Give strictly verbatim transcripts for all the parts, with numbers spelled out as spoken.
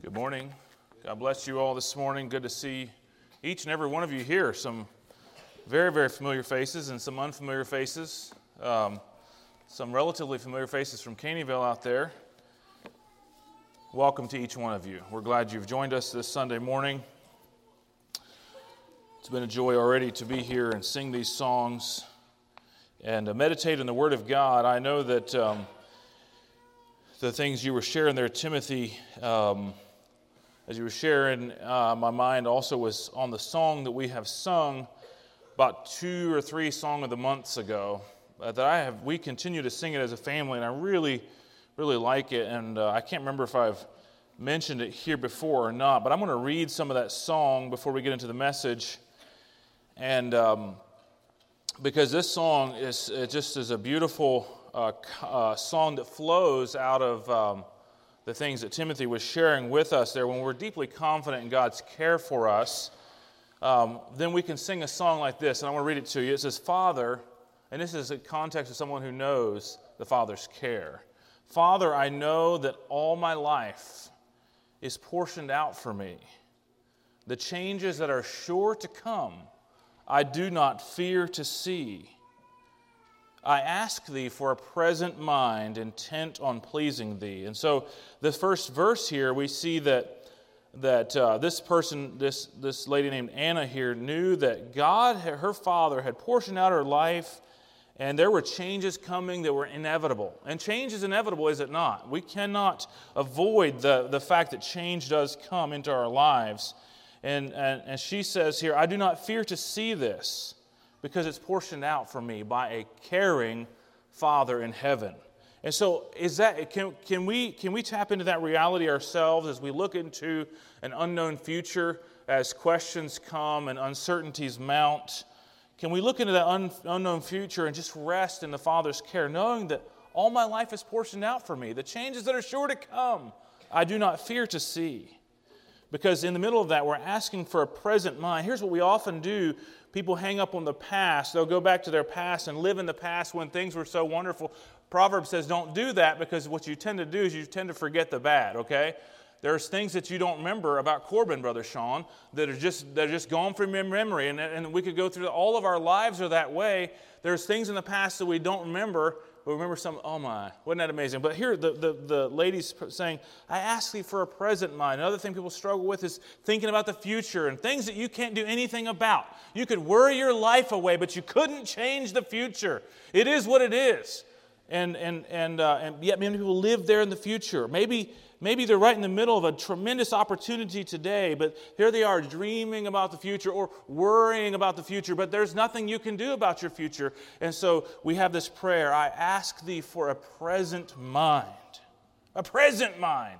Good morning. God bless you all this morning. Good to see each and every one of you here. Some very, very familiar faces and some unfamiliar faces. Um, some relatively familiar faces from Caneyville out there. Welcome to each one of you. We're glad you've joined us this Sunday morning. It's been a joy already to be here and sing these songs and uh, meditate on the Word of God. I know that um, the things you were sharing there, Timothy, um, as you were sharing, uh, my mind also was on the song that we have sung about two or three Song of the Months ago. Uh, that I have, we continue to sing it as a family, and I really, really like it. And uh, I can't remember if I've mentioned it here before or not, but I'm going to read some of that song before we get into the message. And um, because this song is it just is a beautiful uh, uh, song that flows out of um, the things that Timothy was sharing with us there. When we're deeply confident in God's care for us, um, then we can sing a song like this. And I want to read it to you. It says, Father, and this is a context of someone who knows the Father's care. Father, I know that all my life is portioned out for me. The changes that are sure to come, I do not fear to see. I ask thee for a present mind intent on pleasing thee. And so the first verse here, we see that that uh, this person, this, this lady named Anna here, knew that God, her Father, had portioned out her life, and there were changes coming that were inevitable. And change is inevitable, is it not? We cannot avoid the, the fact that change does come into our lives. And, and, and she says here, I do not fear to see this, because it's portioned out for me by a caring Father in heaven. And so is that can, can we can we tap into that reality ourselves as we look into an unknown future, as questions come and uncertainties mount? Can we look into that un, unknown future and just rest in the Father's care, knowing that all my life is portioned out for me? The changes that are sure to come, I do not fear to see. Because in the middle of that, we're asking for a present mind. Here's what we often do. People hang up on the past. They'll go back to their past and live in the past when things were so wonderful. Proverbs says don't do that, because what you tend to do is you tend to forget the bad, okay? There's things that you don't remember about Corbin, Brother Sean, that are just that are just gone from your memory. And, and we could go through all of our lives are that way. There's things in the past that we don't remember, but remember some, oh my, wasn't that amazing? But here the, the, the lady's saying, I ask thee for a present mind. Another thing people struggle with is thinking about the future and things that you can't do anything about. You could worry your life away, but you couldn't change the future. It is what it is. And and and uh, and yet many people live there in the future. Maybe maybe they're right in the middle of a tremendous opportunity today, but here they are dreaming about the future or worrying about the future, but there's nothing you can do about your future. And so we have this prayer, I ask thee for a present mind. A present mind.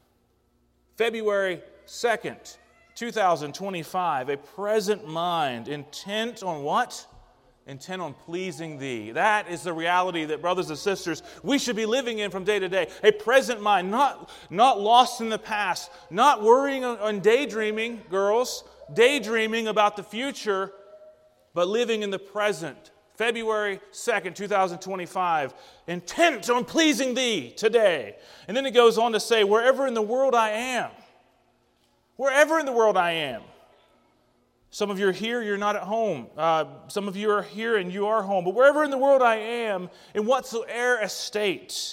February second, twenty twenty-five, a present mind intent on what? Intent on pleasing thee. That is the reality that, brothers and sisters, we should be living in from day to day. A present mind, not, not lost in the past, not worrying on daydreaming, girls, daydreaming about the future, but living in the present. February second, twenty twenty-five, intent on pleasing thee today. And then it goes on to say, wherever in the world I am, wherever in the world I am. Some of you are here, you're not at home. Uh, some of you are here and you are home. But wherever in the world I am, in whatsoever estate,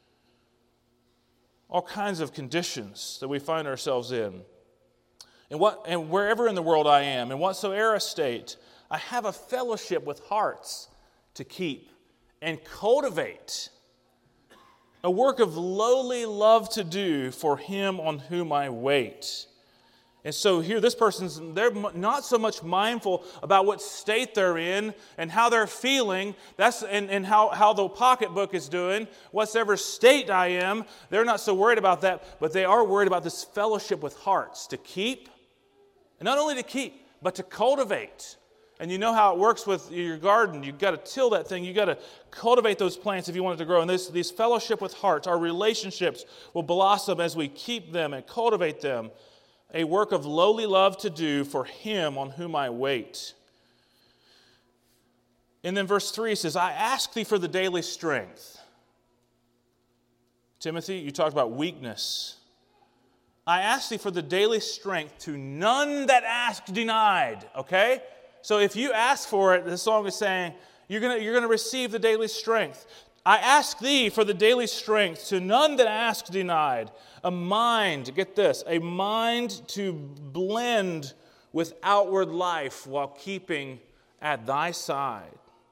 all kinds of conditions that we find ourselves in. And, what, and wherever in the world I am, in whatsoever estate, I have a fellowship with hearts to keep and cultivate. A work of lowly love to do for him on whom I wait. And so here, this person's, they're not so much mindful about what state they're in and how they're feeling, that's and, and how, how the pocketbook is doing, whatever state I am. They're not so worried about that, but they are worried about this fellowship with hearts to keep, and not only to keep, but to cultivate. And you know how it works with your garden. You've got to till that thing. You've got to cultivate those plants if you want it to grow. And this, these fellowship with hearts, our relationships will blossom as we keep them and cultivate them. A work of lowly love to do for him on whom I wait. And then verse three says, I ask thee for the daily strength. Timothy, you talked about weakness. I ask thee for the daily strength to none that ask denied. Okay? So if you ask for it, the song is saying, you're going you're gonna receive the daily strength. I ask thee for the daily strength to none that ask denied. A mind, get this, a mind to blend with outward life while keeping at thy side.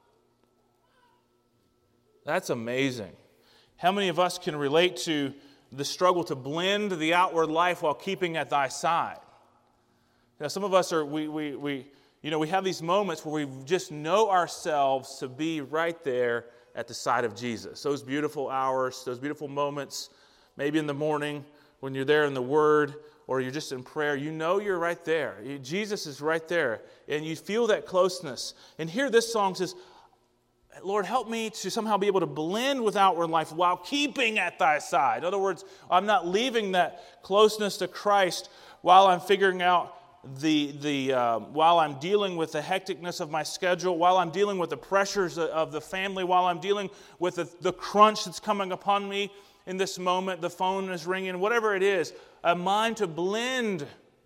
That's amazing. How many of us can relate to the struggle to blend the outward life while keeping at thy side? Now, some of us are, we, we, we, you know, we have these moments where we just know ourselves to be right there at the side of Jesus. Those beautiful hours, those beautiful moments, maybe in the morning when you're there in the Word or you're just in prayer, you know you're right there. Jesus is right there, and you feel that closeness. And here this song says, Lord, help me to somehow be able to blend with outward life while keeping at thy side. In other words, I'm not leaving that closeness to Christ while I'm figuring out the, the uh, while I'm dealing with the hecticness of my schedule, while I'm dealing with the pressures of the family, while I'm dealing with the, the crunch that's coming upon me in this moment, the phone is ringing, whatever it is, a mind to blend,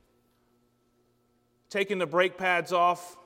taking the brake pads off,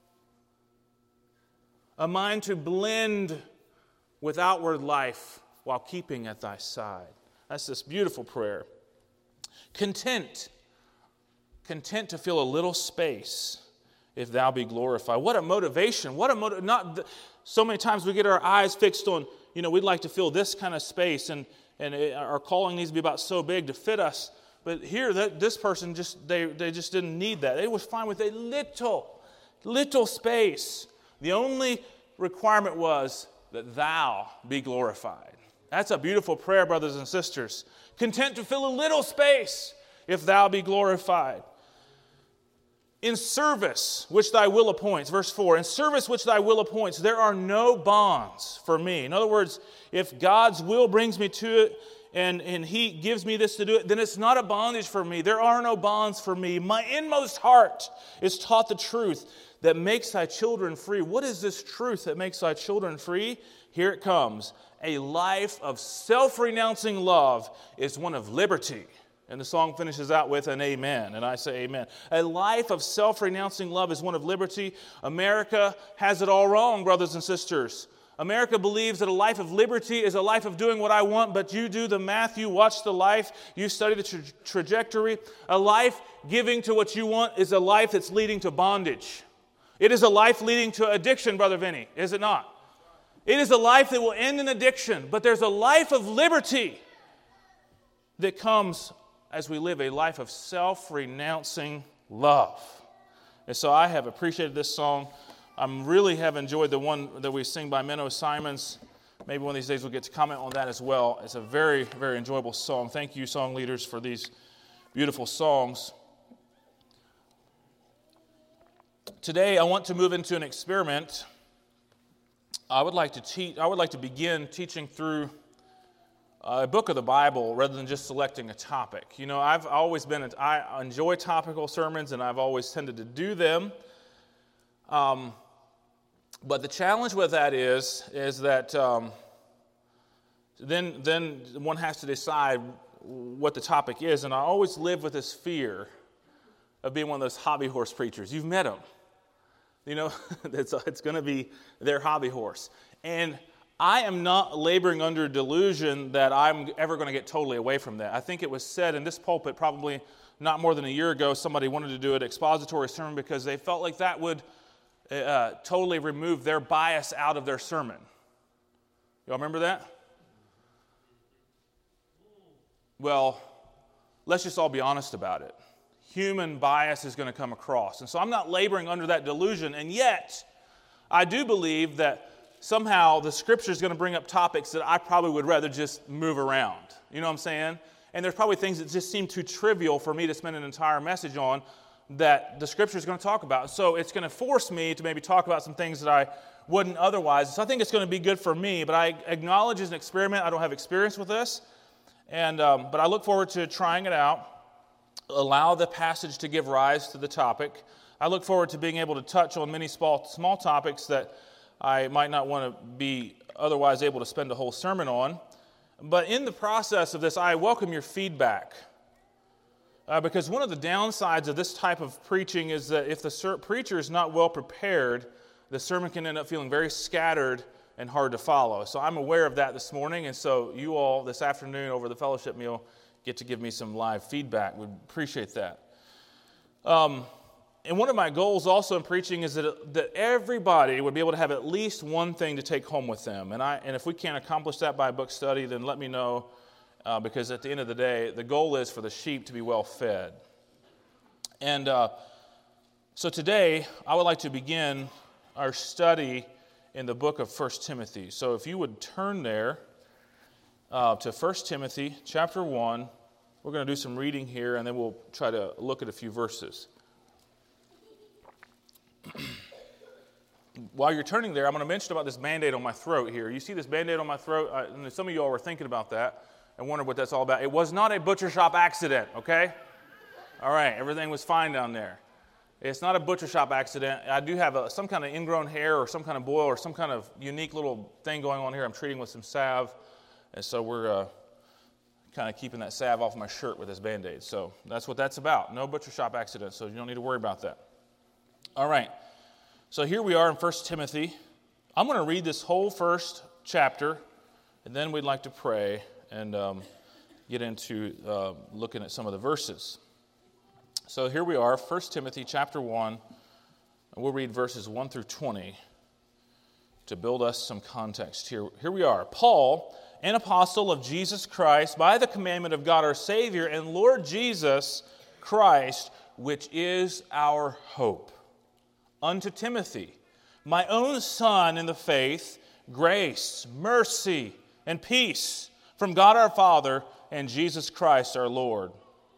a mind to blend with outward life while keeping at thy side. That's this beautiful prayer. Content. Content to fill a little space if thou be glorified. What a motivation. What a motiv- not th- so many times we get our eyes fixed on, you know, we'd like to fill this kind of space, and, and it, our calling needs to be about so big to fit us. But here, that this person just, they, they just didn't need that. They was fine with a little, little space. The only requirement was that thou be glorified. That's a beautiful prayer, brothers and sisters. Content to fill a little space if thou be glorified. In service which thy will appoints, verse four, in service which thy will appoints, there are no bonds for me. In other words, if God's will brings me to it, and, and He gives me this to do it, then it's not a bondage for me. There are no bonds for me. My inmost heart is taught the truth that makes thy children free. What is this truth that makes thy children free? Here it comes. A life of self-renouncing love is one of liberty. And the song finishes out with an amen, and I say amen. A life of self-renouncing love is one of liberty. America has it all wrong, brothers and sisters. America believes that a life of liberty is a life of doing what I want, but you do the math, you watch the life, you study the tra- trajectory. A life giving to what you want is a life that's leading to bondage. It is a life leading to addiction, Brother Vinny, is it not? It is a life that will end in addiction, but there's a life of liberty that comes as we live a life of self-renouncing love. And so I have appreciated this song. I really have enjoyed the one that we sing by Menno Simons. Maybe one of these days we'll get to comment on that as well. It's a very, very enjoyable song. Thank you, song leaders, for these beautiful songs. Today I want to move into an experiment. I would like to teach. I would like to begin teaching through a book of the Bible rather than just selecting a topic. You know, I've always been, I enjoy topical sermons and I've always tended to do them. Um, but the challenge with that is, is that um, then, then one has to decide what the topic is. And I always live with this fear of being one of those hobby horse preachers. You've met them. You know, it's, it's going to be their hobby horse. And I am not laboring under delusion that I'm ever going to get totally away from that. I think it was said in this pulpit probably not more than a year ago, somebody wanted to do an expository sermon because they felt like that would uh, totally remove their bias out of their sermon. Y'all remember that? Well, let's just all be honest about it. Human bias is going to come across. And so I'm not laboring under that delusion, and yet I do believe that somehow the Scripture is going to bring up topics that I probably would rather just move around. You know what I'm saying? And there's probably things that just seem too trivial for me to spend an entire message on that the Scripture is going to talk about. So it's going to force me to maybe talk about some things that I wouldn't otherwise. So I think it's going to be good for me, but I acknowledge as an experiment, I don't have experience with this. And um, but I look forward to trying it out, allow the passage to give rise to the topic. I look forward to being able to touch on many small, small topics that I might not want to be otherwise able to spend a whole sermon on. But in the process of this, I welcome your feedback. Uh, because one of the downsides of this type of preaching is that if the ser- preacher is not well prepared, the sermon can end up feeling very scattered and hard to follow. So I'm aware of that this morning, and so you all this afternoon over the fellowship meal get to give me some live feedback. We'd appreciate that. Um, and one of my goals also in preaching is that, that everybody would be able to have at least one thing to take home with them. And, I, and if we can't accomplish that by a book study, then let me know. Uh, because at the end of the day, the goal is for the sheep to be well fed. And uh, so today, I would like to begin our study in the book of First Timothy. So if you would turn there uh, to First Timothy chapter one, we're going to do some reading here, and then we'll try to look at a few verses. While you're turning there, I'm going to mention about this Band-Aid on my throat here. You see this Band-Aid on my throat? Uh, and some of you all were thinking about that. I wonder what that's all about. It was not a butcher shop accident, okay? All right, everything was fine down there. It's not a butcher shop accident. I do have a, some kind of ingrown hair or some kind of boil or some kind of unique little thing going on here. I'm treating with some salve, and so we're uh, kind of keeping that salve off my shirt with this Band-Aid. So that's what that's about. No butcher shop accident, so you don't need to worry about that. All right, so here we are in First Timothy. I'm going to read this whole first chapter, and then we'd like to pray and um, get into uh, looking at some of the verses. So here we are, First Timothy chapter one, and we'll read verses one through twenty to build us some context here. Here we are. Paul, an apostle of Jesus Christ, by the commandment of God our Savior and Lord Jesus Christ, which is our hope. Unto Timothy, my own son in the faith, grace, mercy, and peace from God our Father and Jesus Christ our Lord.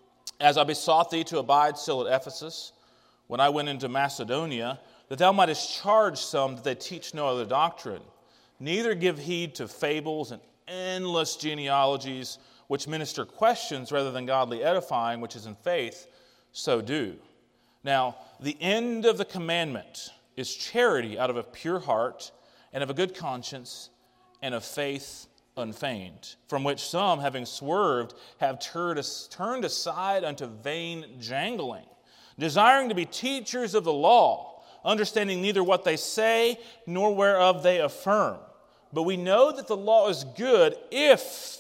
As I besought thee to abide still at Ephesus, when I went into Macedonia, that thou mightest charge some that they teach no other doctrine, neither give heed to fables and endless genealogies, which minister questions rather than godly edifying, which is in faith, so do. Now, the end of the commandment is charity out of a pure heart, and of a good conscience, and of faith unfeigned, from which some, having swerved, have turned aside unto vain jangling, desiring to be teachers of the law, understanding neither what they say nor whereof they affirm. But we know that the law is good if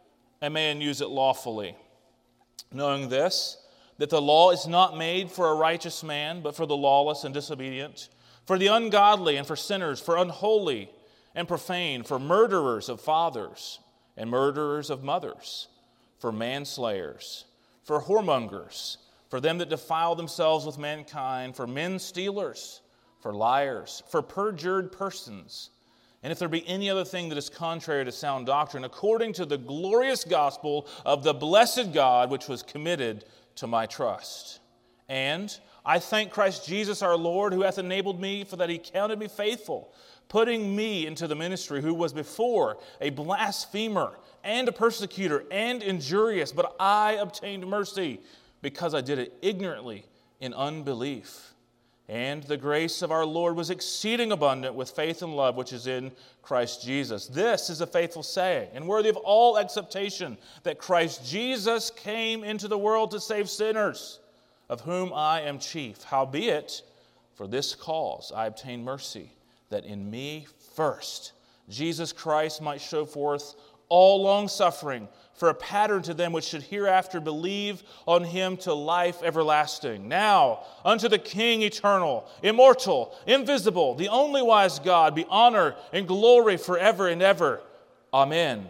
a man use it lawfully, knowing this, that the law is not made for a righteous man, but for the lawless and disobedient, for the ungodly and for sinners, for unholy and profane, for murderers of fathers and murderers of mothers, for manslayers, for whoremongers, for them that defile themselves with mankind, for men stealers, for liars, for perjured persons. And if there be any other thing that is contrary to sound doctrine, according to the glorious gospel of the blessed God, which was committed to my trust. And I thank Christ Jesus our Lord, who hath enabled me, for that he counted me faithful, putting me into the ministry, who was before a blasphemer and a persecutor and injurious, but I obtained mercy because I did it ignorantly in unbelief. And the grace of our Lord was exceeding abundant with faith and love, which is in Christ Jesus. This is a faithful saying, and worthy of all acceptation, that Christ Jesus came into the world to save sinners, of whom I am chief. Howbeit, for this cause I obtained mercy, that in me first Jesus Christ might show forth all long-suffering, for a pattern to them which should hereafter believe on him to life everlasting. Now, unto the King eternal, immortal, invisible, the only wise God, be honor and glory forever and ever. Amen.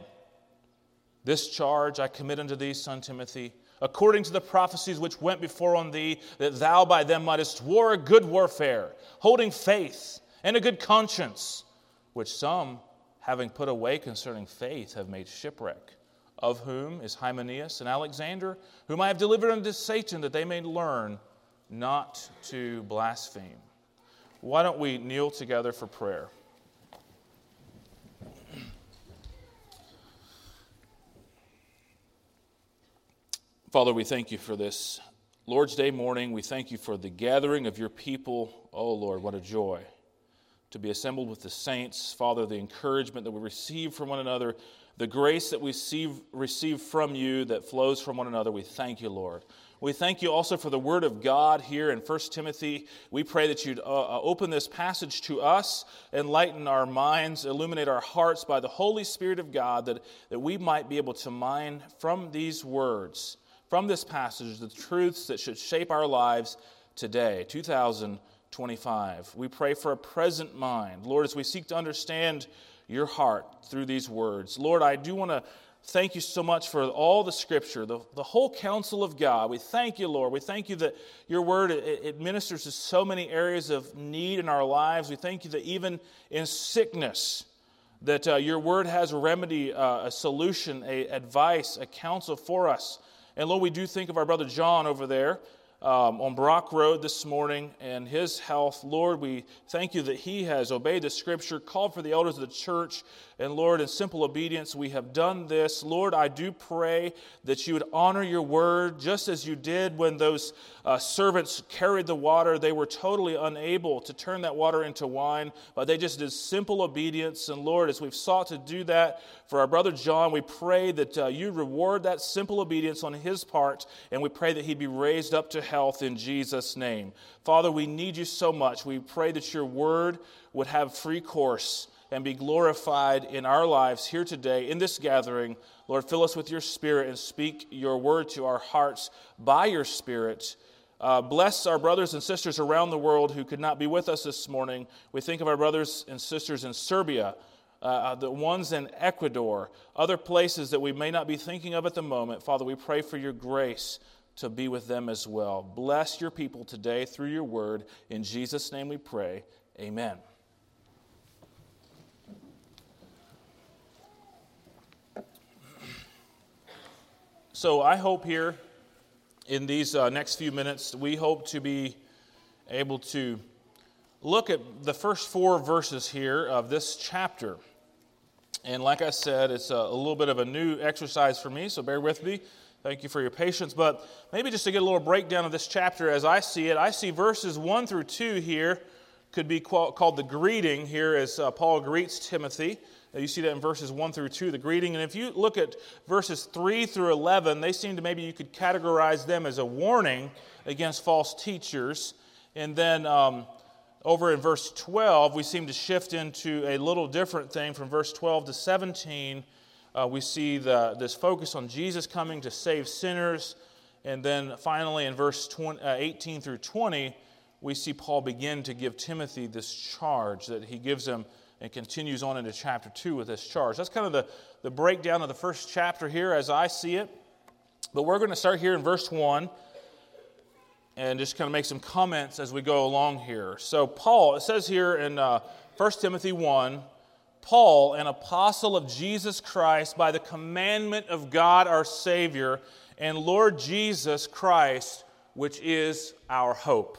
This charge I commit unto thee, son Timothy, according to the prophecies which went before on thee, that thou by them mightest war a good warfare, holding faith and a good conscience, which some, having put away concerning faith, have made shipwreck, of whom is Hymenaeus and Alexander, whom I have delivered unto Satan, that they may learn not to blaspheme. Why don't we kneel together for prayer? Father, we thank you for this Lord's Day morning. We thank you for the gathering of your people. Oh, Lord, what a joy to be assembled with the saints. Father, the encouragement that we receive from one another the grace that we see, receive from you that flows from one another. We thank you, Lord. We thank you also for the word of God here in First Timothy. We pray that you'd uh, open this passage to us, enlighten our minds, illuminate our hearts by the Holy Spirit of God, that, that we might be able to mine from these words, from this passage, the truths that should shape our lives today, two thousand twenty-five. We pray for a present mind. Lord, as we seek to understand your heart through these words. Lord, I do want to thank you so much for all the Scripture, the, the whole counsel of God. We thank you, Lord. We thank you that your word, it, it ministers to so many areas of need in our lives. We thank you that even in sickness, that uh, your word has a remedy, uh, a solution, a advice, a counsel for us. And Lord, we do think of our brother John over there, Um, on Brock Road this morning and his health. Lord, we thank you that he has obeyed the Scripture, called for the elders of the church, and Lord, in simple obedience, we have done this. Lord, I do pray that you would honor your word, just as you did when those uh, servants carried the water. They were totally unable to turn that water into wine, but they just did simple obedience. And Lord, as we've sought to do that for our brother John, we pray that uh, you reward that simple obedience on his part, and we pray that he'd be raised up to health in Jesus' name. Father, we need you so much. We pray that your word would have free course and be glorified in our lives here today in this gathering. Lord, fill us with your Spirit and speak your word to our hearts by your Spirit. Uh, bless our brothers and sisters around the world who could not be with us this morning. We think of our brothers and sisters in Serbia, uh, the ones in Ecuador, other places that we may not be thinking of at the moment. Father, we pray for your grace to be with them as well. Bless your people today through your word. In Jesus' name we pray. Amen. So I hope here in these uh, next few minutes, we hope to be able to look at the first four verses here of this chapter. And like I said, it's a, a little bit of a new exercise for me, so bear with me. Thank you for your patience. But maybe just to get a little breakdown of this chapter as I see it, I see verses one through two here could be called the greeting here as uh, Paul greets Timothy. You see that in verses one through two, the greeting. And if you look at verses three through eleven, they seem to maybe you could categorize them as a warning against false teachers. And then um, over in verse twelve, we seem to shift into a little different thing. From verse twelve to seventeen, uh, we see the, this focus on Jesus coming to save sinners. And then finally in verse twenty, uh, eighteen through twenty, we see Paul begin to give Timothy this charge that he gives him and continues on into chapter two with this charge. That's kind of the, the breakdown of the first chapter here as I see it. But we're going to start here in verse one and just kind of make some comments as we go along here. So Paul, it says here in uh, First Timothy one, Paul, an apostle of Jesus Christ by the commandment of God our Savior and Lord Jesus Christ, which is our hope.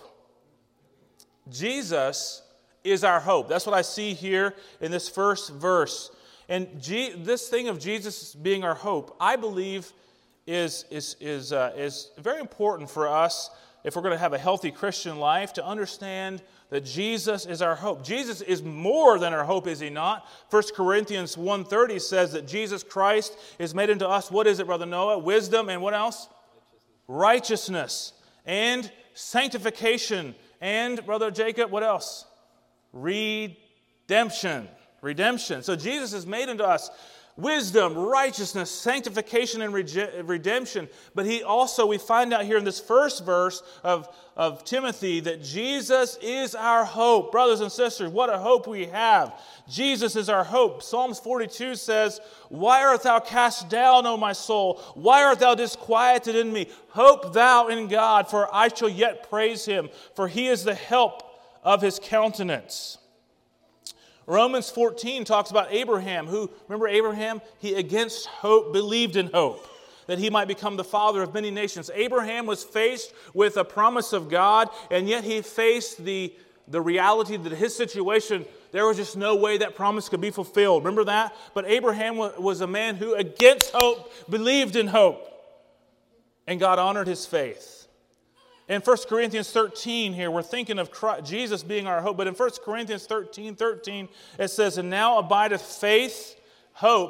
Jesus is our hope. That's what I see here in this first verse. And G- this thing of Jesus being our hope, I believe, is, is, is, uh, is very important for us if we're going to have a healthy Christian life, to understand that Jesus is our hope. Jesus is more than our hope, is he not? First Corinthians one thirty says that Jesus Christ is made unto us, what is it, Brother Noah? Wisdom and what else? Righteousness and sanctification. And, Brother Jacob, what else? Redemption. Redemption. So Jesus has made unto us wisdom, righteousness, sanctification, and redemption. But he also, we find out here in this first verse of, of Timothy that Jesus is our hope. Brothers and sisters, what a hope we have. Jesus is our hope. Psalms forty-two says, "Why art thou cast down, O my soul? Why art thou disquieted in me? Hope thou in God, for I shall yet praise him, for he is the help of his countenance." Romans fourteen talks about Abraham, who, remember Abraham? He against hope believed in hope, that he might become the father of many nations. Abraham was faced with a promise of God, and yet he faced the, the reality that his situation, there was just no way that promise could be fulfilled. Remember that? But Abraham was a man who against hope believed in hope, and God honored his faith. In First Corinthians thirteen here, we're thinking of Christ, Jesus being our hope. But in First Corinthians thirteen, thirteen, it says, "And now abideth faith, hope,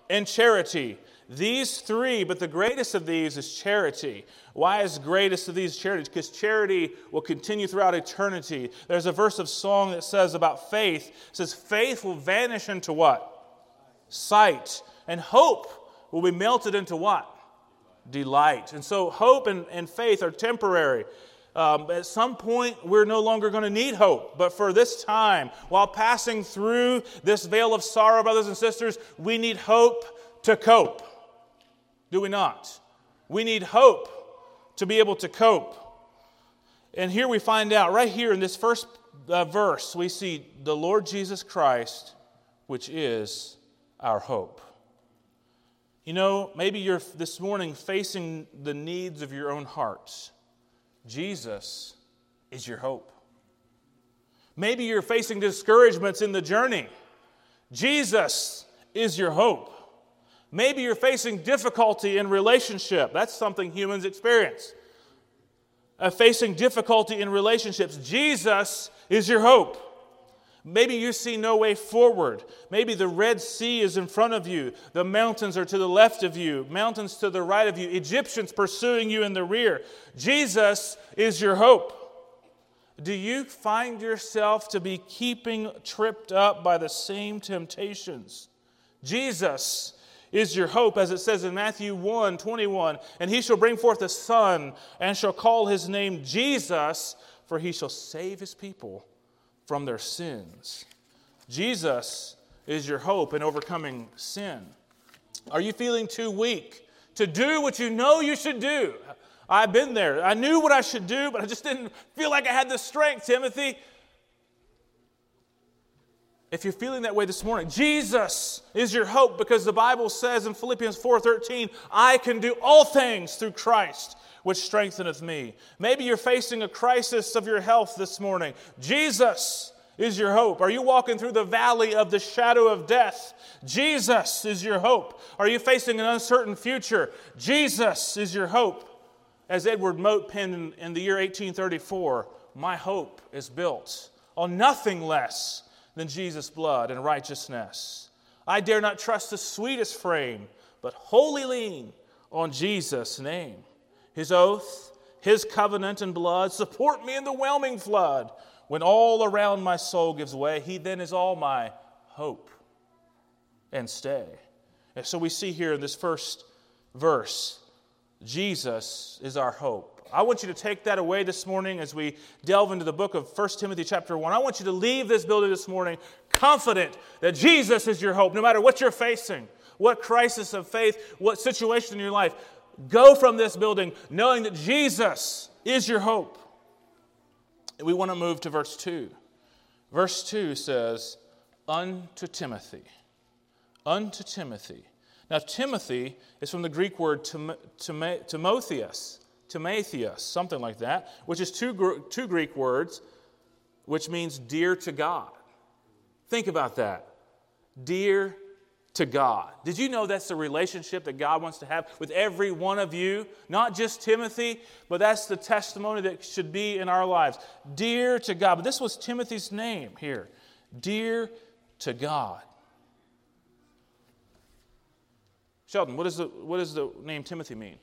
and charity. These three, but the greatest of these is charity. Why is greatest of these charity? Because charity will continue throughout eternity. There's a verse of song that says about faith. It says faith will vanish into what? Sight. And hope will be melted into what? Delight. And so hope and, and faith are temporary. Um, at some point, we're no longer going to need hope. But for this time, while passing through this veil of sorrow, brothers and sisters, we need hope to cope. Do we not? We need hope to be able to cope. And here we find out, right here in this first uh, verse, we see the Lord Jesus Christ, which is our hope. You know, maybe you're this morning facing the needs of your own hearts. Jesus is your hope. Maybe you're facing discouragements in the journey. Jesus is your hope. Maybe you're facing difficulty in relationship. That's something humans experience. Uh, facing difficulty in relationships. Jesus is your hope. Maybe you see no way forward. Maybe the Red Sea is in front of you. The mountains are to the left of you. Mountains to the right of you. Egyptians pursuing you in the rear. Jesus is your hope. Do you find yourself to be keeping tripped up by the same temptations? Jesus is your hope, as it says in Matthew one twenty-one, and he shall bring forth a son, and shall call his name Jesus, for he shall save his people from their sins. Jesus is your hope in overcoming sin. Are you feeling too weak to do what you know you should do? I've been there. I knew what I should do, but I just didn't feel like I had the strength, Timothy. If you're feeling that way this morning, Jesus is your hope, because the Bible says in Philippians four thirteen, I can do all things through Christ, which strengtheneth me. Maybe you're facing a crisis of your health this morning. Jesus is your hope. Are you walking through the valley of the shadow of death? Jesus is your hope. Are you facing an uncertain future? Jesus is your hope. As Edward Mote penned in, in the year eighteen thirty-four, my hope is built on nothing less than Jesus' blood and righteousness. I dare not trust the sweetest frame, but wholly lean on Jesus' name. His oath, His covenant and blood support me in the whelming flood. When all around my soul gives way, He then is all my hope and stay. And so we see here in this first verse, Jesus is our hope. I want you to take that away this morning as we delve into the book of First Timothy chapter one. I want you to leave this building this morning confident that Jesus is your hope. No matter what you're facing, what crisis of faith, what situation in your life, go from this building knowing that Jesus is your hope. And we want to move to verse two. Verse two says, unto Timothy. Unto Timothy. Now, Timothy is from the Greek word Tim- Tim- Timotheus. Timotheus, something like that, which is two, two Greek words, which means dear to God. Think about that. Dear to God. Did you know that's the relationship that God wants to have with every one of you? Not just Timothy, but that's the testimony that should be in our lives. Dear to God. But this was Timothy's name here. Dear to God. Sheldon, what, is the, what does the name Timothy mean?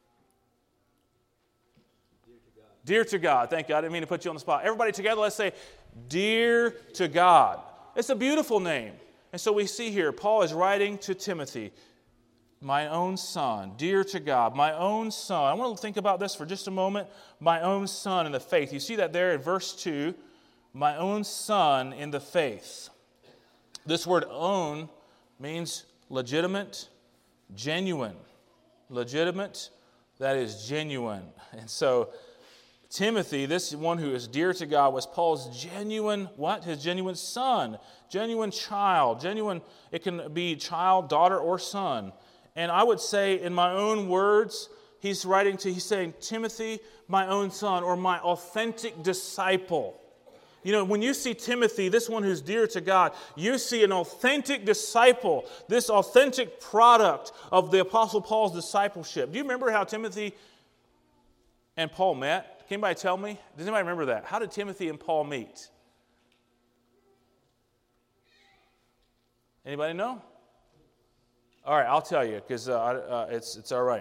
Dear to God. Thank you. I didn't mean to put you on the spot. Everybody together, let's say, dear to God. It's a beautiful name. And so we see here, Paul is writing to Timothy, my own son, dear to God, my own son. I want to think about this for just a moment. My own son in the faith. You see that there in verse two, my own son in the faith. This word own means legitimate, genuine. Legitimate, that is genuine. And so Timothy, this one who is dear to God, was Paul's genuine, what? His genuine son, genuine child, genuine, it can be child, daughter, or son. And I would say, in my own words, he's writing to, he's saying, Timothy, my own son, or my authentic disciple. You know, when you see Timothy, this one who's dear to God, you see an authentic disciple, this authentic product of the Apostle Paul's discipleship. Do you remember how Timothy and Paul met? Can anybody tell me? Does anybody remember that? How did Timothy and Paul meet? Anybody know? All right, I'll tell you, because uh, uh, it's it's all right.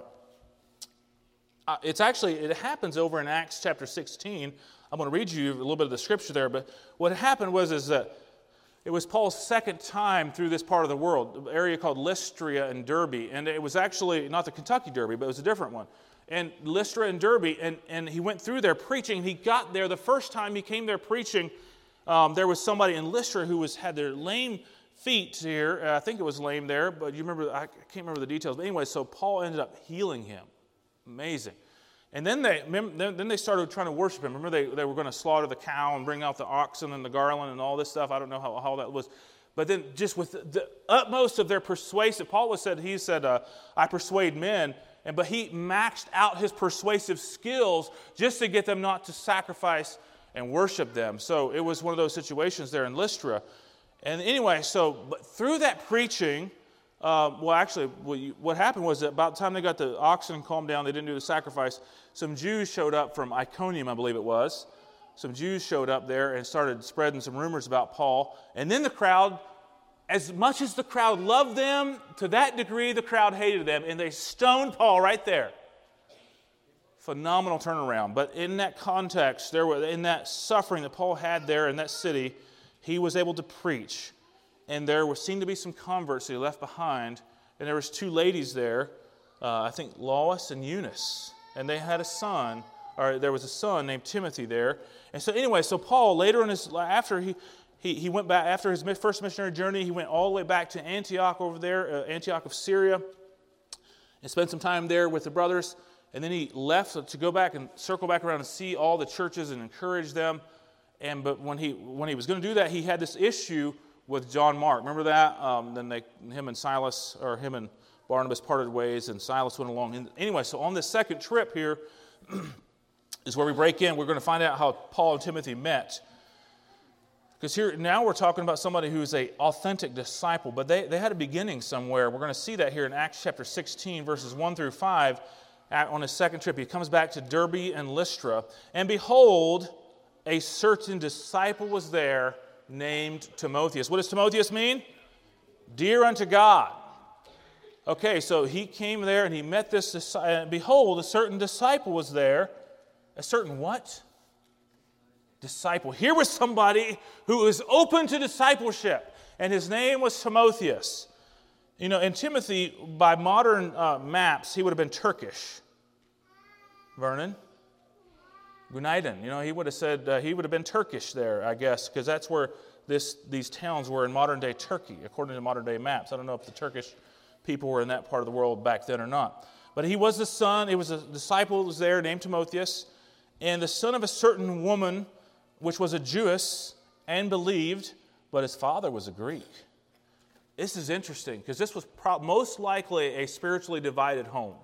Uh, it's actually, it happens over in Acts chapter sixteen. I'm going to read you a little bit of the scripture there, but what happened was is that it was Paul's second time through this part of the world, an area called Lystra and Derbe, and it was actually not the Kentucky Derby, but it was a different one. And Lystra and Derbe, and, and he went through there preaching. He got there, the first time he came there preaching, um, there was somebody in Lystra who was had their lame feet here. Uh, I think it was lame there, but you remember, I can't remember the details. But anyway, so Paul ended up healing him. Amazing. And then they then they started trying to worship him. Remember, they, they were going to slaughter the cow and bring out the oxen and the garland and all this stuff. I don't know how, how that was. But then just with the, the utmost of their persuasive, Paul was said, he said, uh, I persuade men. And But he maxed out his persuasive skills just to get them not to sacrifice and worship them. So it was one of those situations there in Lystra. And anyway, so but through that preaching, uh, well, actually, what, you, what happened was that about the time they got the oxen calmed down, they didn't do the sacrifice, some Jews showed up from Iconium, I believe it was. Some Jews showed up there and started spreading some rumors about Paul. And then the crowd, as much as the crowd loved them, to that degree the crowd hated them, and they stoned Paul right there. Phenomenal turnaround. But in that context, there were, in that suffering that Paul had there in that city, he was able to preach. And there was, seemed to be some converts that he left behind. And there was two ladies there, uh, I think Lois and Eunice. And they had a son, or there was a son named Timothy there. And so anyway, so Paul, later in his, after he, he, he went back, after his first missionary journey, he went all the way back to Antioch over there, uh, Antioch of Syria, and spent some time there with the brothers. And then he left to go back and circle back around and see all the churches and encourage them. And but when he when he was going to do that, he had this issue with John Mark. Remember that? Um, then they, him and Silas, or him and Barnabas parted ways, and Silas went along. And anyway, so on this second trip here is where we break in. We're going to find out how Paul and Timothy met. Because here now we're talking about somebody who is an authentic disciple, but they, they had a beginning somewhere. We're going to see that here in Acts chapter sixteen, verses one through five. At, on his second trip, he comes back to Derbe and Lystra. And behold, a certain disciple was there named Timotheus. What does Timotheus mean? Dear unto God. Okay, so he came there and he met this, and behold, a certain disciple was there. A certain what? Disciple. Here was somebody who was open to discipleship, and his name was Timotheus. You know, and Timothy, by modern uh, maps, he would have been Turkish. Vernon? Günaydın. You know, he would have said, uh, he would have been Turkish there, I guess, because that's where this these towns were in modern-day Turkey, according to modern-day maps. I don't know if the Turkish people were in that part of the world back then or not. But he was the son, it was a disciple who was there named Timotheus, and the son of a certain woman, which was a Jewess, and believed, but his father was a Greek. This is interesting, because this was pro- most likely a spiritually divided home.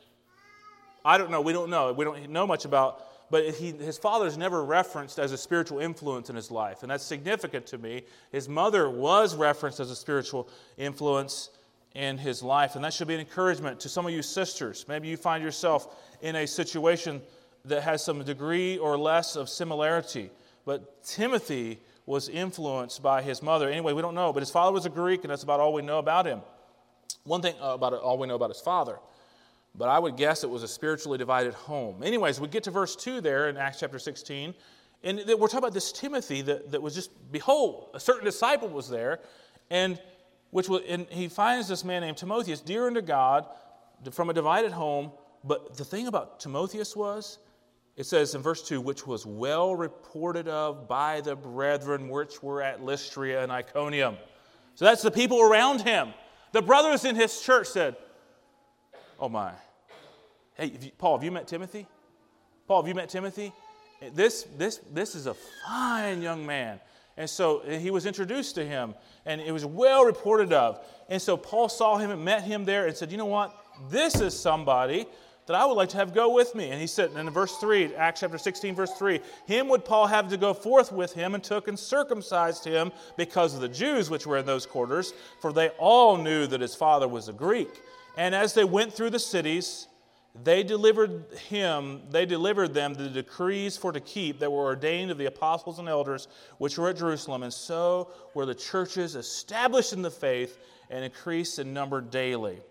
I don't know, we don't know, we don't know much about, but he, his father is never referenced as a spiritual influence in his life, and that's significant to me. His mother was referenced as a spiritual influence in his life, and that should be an encouragement to some of you sisters. Maybe you find yourself in a situation that has some degree or less of similarity, but Timothy was influenced by his mother. Anyway, we don't know, but his father was a Greek, and that's about all we know about him. One thing uh, about it, all we know about his father, but I would guess it was a spiritually divided home. Anyways, we get to verse two there in Acts chapter sixteen, and we're talking about this Timothy that, that was just, behold, a certain disciple was there, and which was, and he finds this man named Timotheus, dear unto God, from a divided home. But the thing about Timotheus was, it says in verse two, which was well reported of by the brethren which were at Lystra and Iconium. So that's the people around him. The brothers in his church said, oh my. Hey, have you, Paul, have you met Timothy? Paul, have you met Timothy? This, this, this is a fine young man. And so he was introduced to him, and it was well reported of. And so Paul saw him and met him there and said, you know what? This is somebody that I would like to have go with me. And he said, in verse three, Acts chapter sixteen, verse three, him would Paul have to go forth with him, and took and circumcised him because of the Jews which were in those quarters, for they all knew that his father was a Greek. And as they went through the cities, They delivered him, they delivered them the decrees for to keep that were ordained of the apostles and elders which were at Jerusalem, and so were the churches established in the faith and increased in number daily.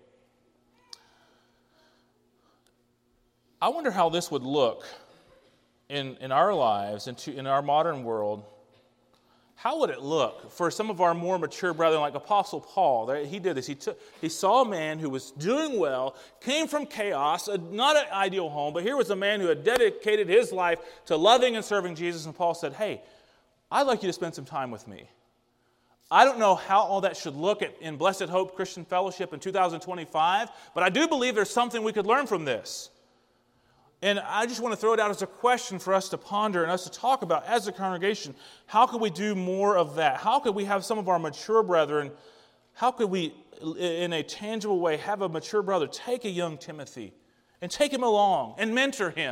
I wonder how this would look in, in our lives, in, to, in our modern world. How would it look for some of our more mature brethren, like Apostle Paul? He did this. He took, he saw a man who was doing well, came from chaos, a, not an ideal home, but here was a man who had dedicated his life to loving and serving Jesus. And Paul said, hey, I'd like you to spend some time with me. I don't know how all that should look at, in Blessed Hope Christian Fellowship in two thousand twenty-five, but I do believe there's something we could learn from this. And I just want to throw it out as a question for us to ponder and us to talk about as a congregation. How could we do more of that? How could we have some of our mature brethren, how could we, in a tangible way, have a mature brother take a young Timothy and take him along and mentor him?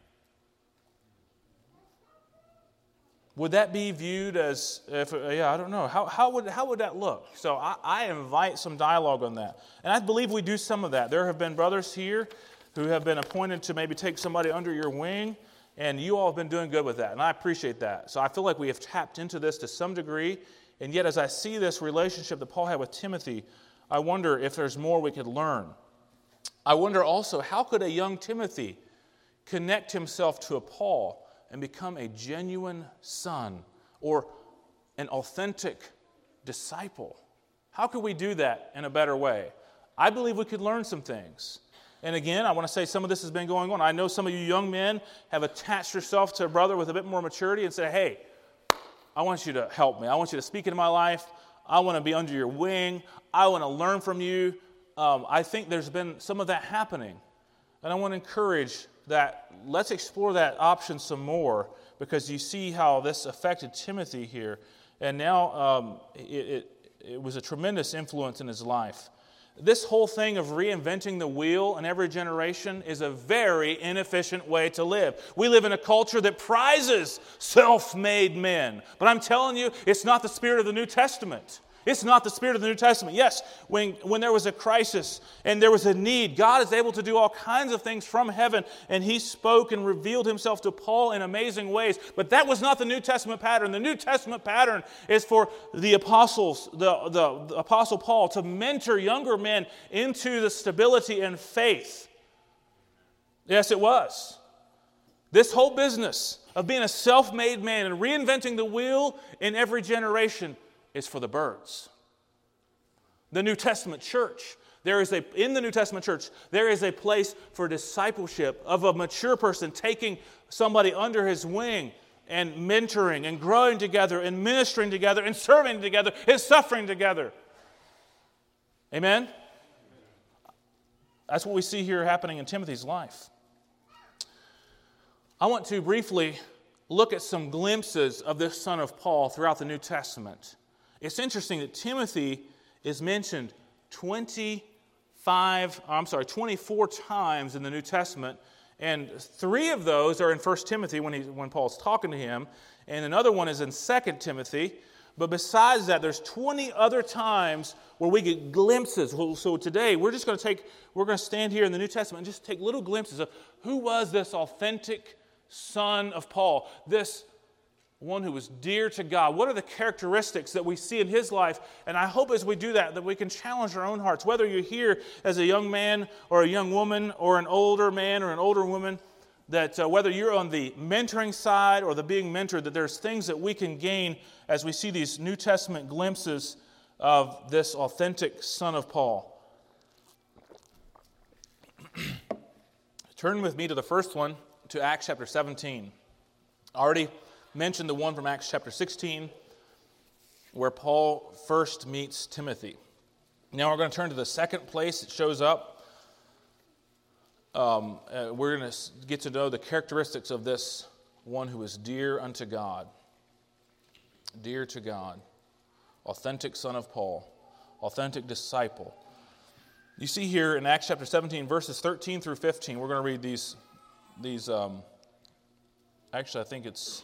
Would that be viewed as, if, yeah, I don't know. How, how, would, how would that look? So I, I invite some dialogue on that. And I believe we do some of that. There have been brothers here who have been appointed to maybe take somebody under your wing, and you all have been doing good with that, and I appreciate that. So I feel like we have tapped into this to some degree, and yet as I see this relationship that Paul had with Timothy, I wonder if there's more we could learn. I wonder also, how could a young Timothy connect himself to a Paul and become a genuine son or an authentic disciple? How could we do that in a better way? I believe we could learn some things. And again, I want to say some of this has been going on. I know some of you young men have attached yourself to a brother with a bit more maturity and say, hey, I want you to help me. I want you to speak into my life. I want to be under your wing. I want to learn from you. Um, I think there's been some of that happening. And I want to encourage that. Let's explore that option some more, because you see how this affected Timothy here. And now um, it, it, it was a tremendous influence in his life. This whole thing of reinventing the wheel in every generation is a very inefficient way to live. We live in a culture that prizes self-made men. But I'm telling you, it's not the spirit of the New Testament. It's not the spirit of the New Testament. Yes, when, when there was a crisis and there was a need, God is able to do all kinds of things from heaven, and He spoke and revealed Himself to Paul in amazing ways. But that was not the New Testament pattern. The New Testament pattern is for the apostles, the, the, the Apostle Paul, to mentor younger men into the stability and faith. Yes, it was. This whole business of being a self-made man and reinventing the wheel in every generation is for the birds. The New Testament church, there is a in the New Testament church, there is a place for discipleship of a mature person taking somebody under his wing and mentoring and growing together and ministering together and serving together and suffering together. Amen? That's what we see here happening in Timothy's life. I want to briefly look at some glimpses of this son of Paul throughout the New Testament. It's interesting that Timothy is mentioned twenty-five, I'm sorry, twenty-four times in the New Testament, and three of those are in First Timothy when he when Paul's talking to him, and another one is in Second Timothy. But besides that, there's twenty other times where we get glimpses. So today, we're just going to take, we're going to stand here in the New Testament and just take little glimpses of who was this authentic son of Paul, this one who was dear to God. What are the characteristics that we see in his life? And I hope as we do that, that we can challenge our own hearts. Whether you're here as a young man or a young woman or an older man or an older woman, that uh, whether you're on the mentoring side or the being mentored, that there's things that we can gain as we see these New Testament glimpses of this authentic son of Paul. Turn with me to the first one, to Acts chapter seventeen. I already mentioned the one from Acts chapter sixteen, where Paul first meets Timothy. Now we're going to turn to the second place it shows up. Um, uh, we're going to get to know the characteristics of this one who is dear unto God. Dear to God. Authentic son of Paul. Authentic disciple. You see here in Acts chapter seventeen, verses thirteen through fifteen, we're going to read these, these um, actually I think it's,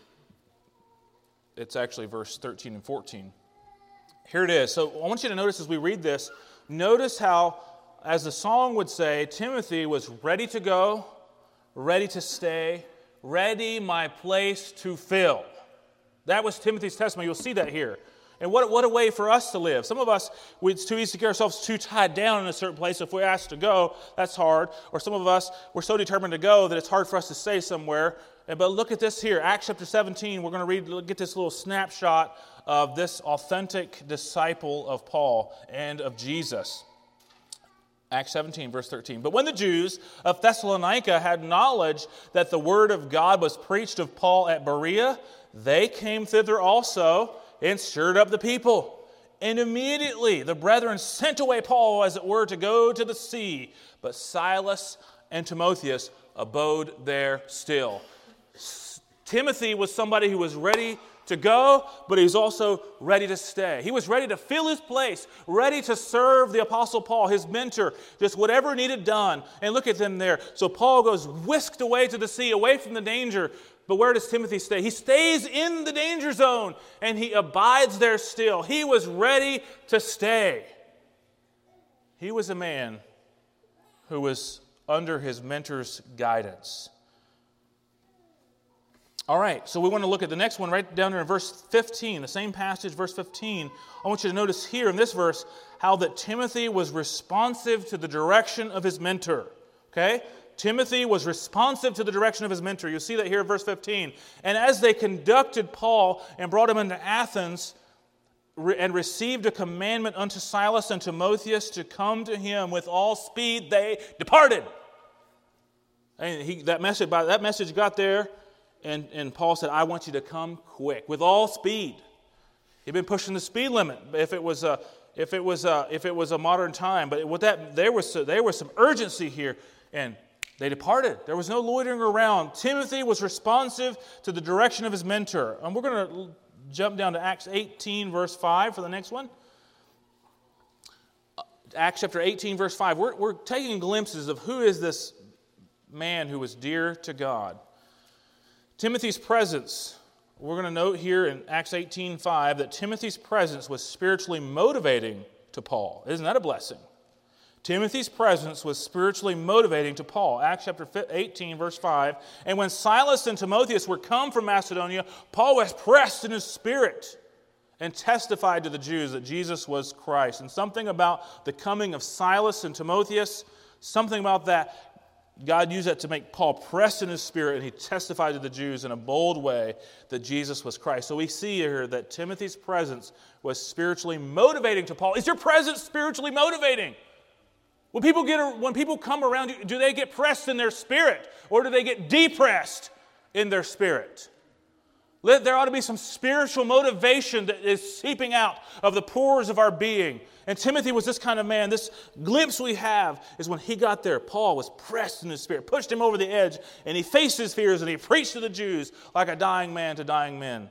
it's actually verse thirteen and fourteen. Here it is. So I want you to notice as we read this, notice how as the song would say, Timothy was ready to go, ready to stay, ready my place to fill. That was Timothy's testimony. You'll see that here. And what, what a way for us to live. Some of us, we, it's too easy to get ourselves too tied down in a certain place. If we're asked to go, that's hard. Or some of us, we're so determined to go that it's hard for us to stay somewhere. And, but look at this here. Acts chapter seventeen, we're going to read, get this little snapshot of this authentic disciple of Paul and of Jesus. Acts seventeen, verse thirteen. But when the Jews of Thessalonica had knowledge that the word of God was preached of Paul at Berea, they came thither also, and stirred up the people. And immediately the brethren sent away Paul, as it were, to go to the sea. But Silas and Timotheus abode there still. Timothy was somebody who was ready to go, but he was also ready to stay. He was ready to fill his place, ready to serve the Apostle Paul, his mentor, just whatever needed done. And look at them there. So Paul goes whisked away to the sea, away from the danger. But where does Timothy stay? He stays in the danger zone, and he abides there still. He was ready to stay. He was a man who was under his mentor's guidance. All right, so we want to look at the next one right down there in verse fifteen, the same passage, verse fifteen. I want you to notice here in this verse how that Timothy was responsive to the direction of his mentor. Okay? Timothy was responsive to the direction of his mentor. You see that here in verse fifteen. And as they conducted Paul and brought him into Athens and received a commandment unto Silas and Timotheus to come to him with all speed, they departed. And he, that message, that message got there, and, and Paul said, I want you to come quick, with all speed. He'd been pushing the speed limit if it was a, if it was a, if it was a modern time. But with that, there was, there was some urgency here, and they departed. There was no loitering around. Timothy was responsive to the direction of his mentor. And we're going to jump down to Acts eighteen, verse five for the next one. Acts chapter eighteen, verse five. We're, we're taking glimpses of who is this man who was dear to God. Timothy's presence. We're going to note here in Acts eighteen, five that Timothy's presence was spiritually motivating to Paul. Isn't that a blessing? Timothy's presence was spiritually motivating to Paul. Acts chapter eighteen, verse five. And when Silas and Timotheus were come from Macedonia, Paul was pressed in his spirit and testified to the Jews that Jesus was Christ. And something about the coming of Silas and Timotheus, something about that, God used that to make Paul press in his spirit, and he testified to the Jews in a bold way that Jesus was Christ. So we see here that Timothy's presence was spiritually motivating to Paul. Is your presence spiritually motivating? When people get, when people come around you, do they get pressed in their spirit, or do they get depressed in their spirit? There ought to be some spiritual motivation that is seeping out of the pores of our being. And Timothy was this kind of man. This glimpse we have is when he got there, Paul was pressed in his spirit, pushed him over the edge, and he faced his fears, and he preached to the Jews like a dying man to dying men.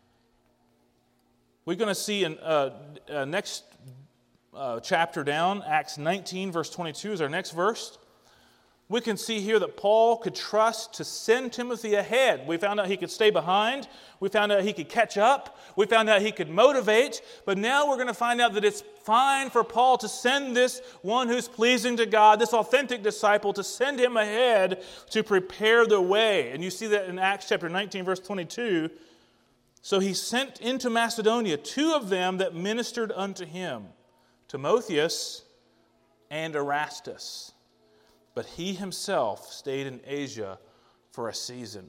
We're going to see in uh, uh, next Uh, chapter down, Acts nineteen, verse twenty-two is our next verse. We can see here that Paul could trust to send Timothy ahead. We found out he could stay behind. We found out he could catch up. We found out he could motivate. But now we're going to find out that it's fine for Paul to send this one who's pleasing to God, this authentic disciple, to send him ahead to prepare the way. And you see that in Acts chapter nineteen, verse twenty-two. So he sent into Macedonia two of them that ministered unto him, Timotheus and Erastus. But he himself stayed in Asia for a season.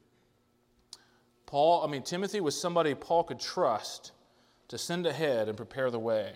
Paul, I mean, Timothy was somebody Paul could trust to send ahead and prepare the way.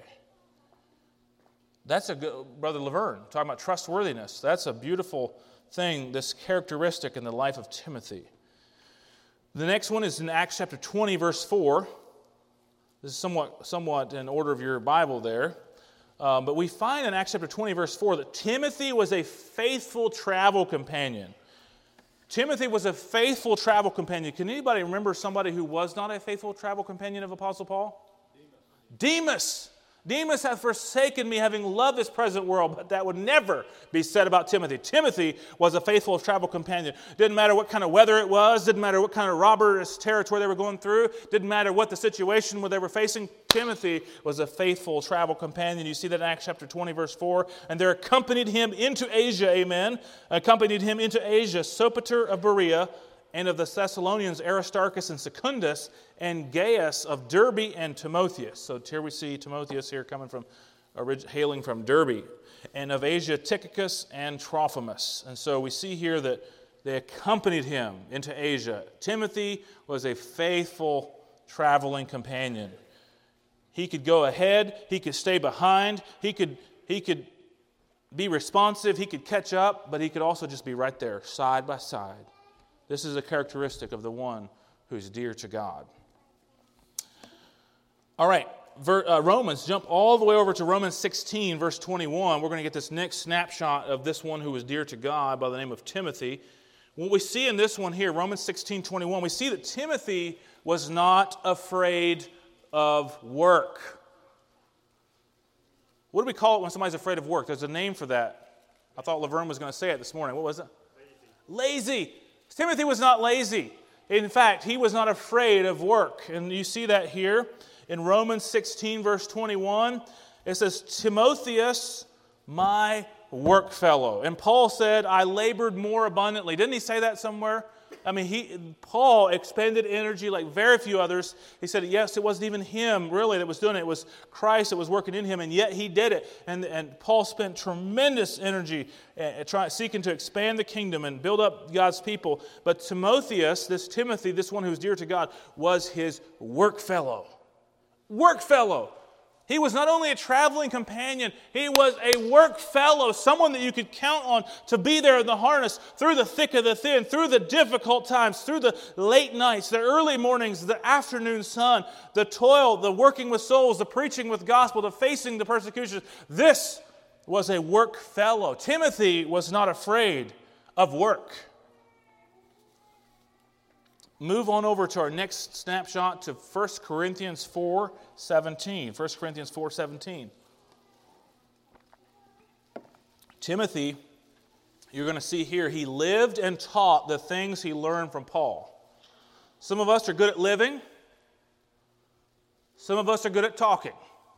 That's a good, Brother Laverne, talking about trustworthiness. That's a beautiful thing, this characteristic in the life of Timothy. The next one is in Acts chapter twenty, verse four. This is somewhat, somewhat in order of your Bible there. Um, but we find in Acts chapter twenty, verse four, that Timothy was a faithful travel companion. Timothy was a faithful travel companion. Can anybody remember somebody who was not a faithful travel companion of Apostle Paul? Demas. Demas. Demas hath forsaken me, having loved this present world, but that would never be said about Timothy. Timothy was a faithful travel companion. Didn't matter what kind of weather it was, didn't matter what kind of robbers' territory they were going through, didn't matter what the situation where they were facing. Timothy was a faithful travel companion. You see that in Acts chapter twenty, verse four. And there accompanied him into Asia, amen, accompanied him into Asia, Sopater of Berea, and of the Thessalonians, Aristarchus and Secundus, and Gaius of Derbe and Timotheus. So here we see Timotheus here coming from, hailing from Derbe. And of Asia, Tychicus and Trophimus. And so we see here that they accompanied him into Asia. Timothy was a faithful traveling companion. He could go ahead, he could stay behind, he could, he could be responsive, he could catch up, but he could also just be right there, side by side. This is a characteristic of the one who's dear to God. All right, uh, Romans, jump all the way over to Romans sixteen, verse twenty-one. We're going to get this next snapshot of this one who was dear to God by the name of Timothy. What we see in this one here, Romans sixteen, twenty-one, we see that Timothy was not afraid of work. What do we call it when somebody's afraid of work? There's a name for that. I thought Laverne was going to say it this morning. What was it? Lazy. Lazy. Timothy was not lazy. In fact, he was not afraid of work. And you see that here in Romans sixteen, verse twenty-one. It says, Timotheus, my work fellow. And Paul said, I labored more abundantly. Didn't he say that somewhere? I mean, he Paul expended energy like very few others. He said, yes, it wasn't even him really that was doing it. It was Christ that was working in him, and yet he did it. And, and Paul spent tremendous energy uh, trying, seeking to expand the kingdom and build up God's people. But Timotheus, this Timothy, this one who's dear to God, was his work fellow. Work fellow. He was not only a traveling companion, he was a work fellow, someone that you could count on to be there in the harness through the thick of the thin, through the difficult times, through the late nights, the early mornings, the afternoon sun, the toil, the working with souls, the preaching with gospel, the facing the persecution. This was a work fellow. Timothy was not afraid of work. Move on over to our next snapshot to First Corinthians four seventeen. First Corinthians four seventeen. Timothy, you're going to see here, he lived and taught the things he learned from Paul. Some of us are good at living. Some of us are good at talking.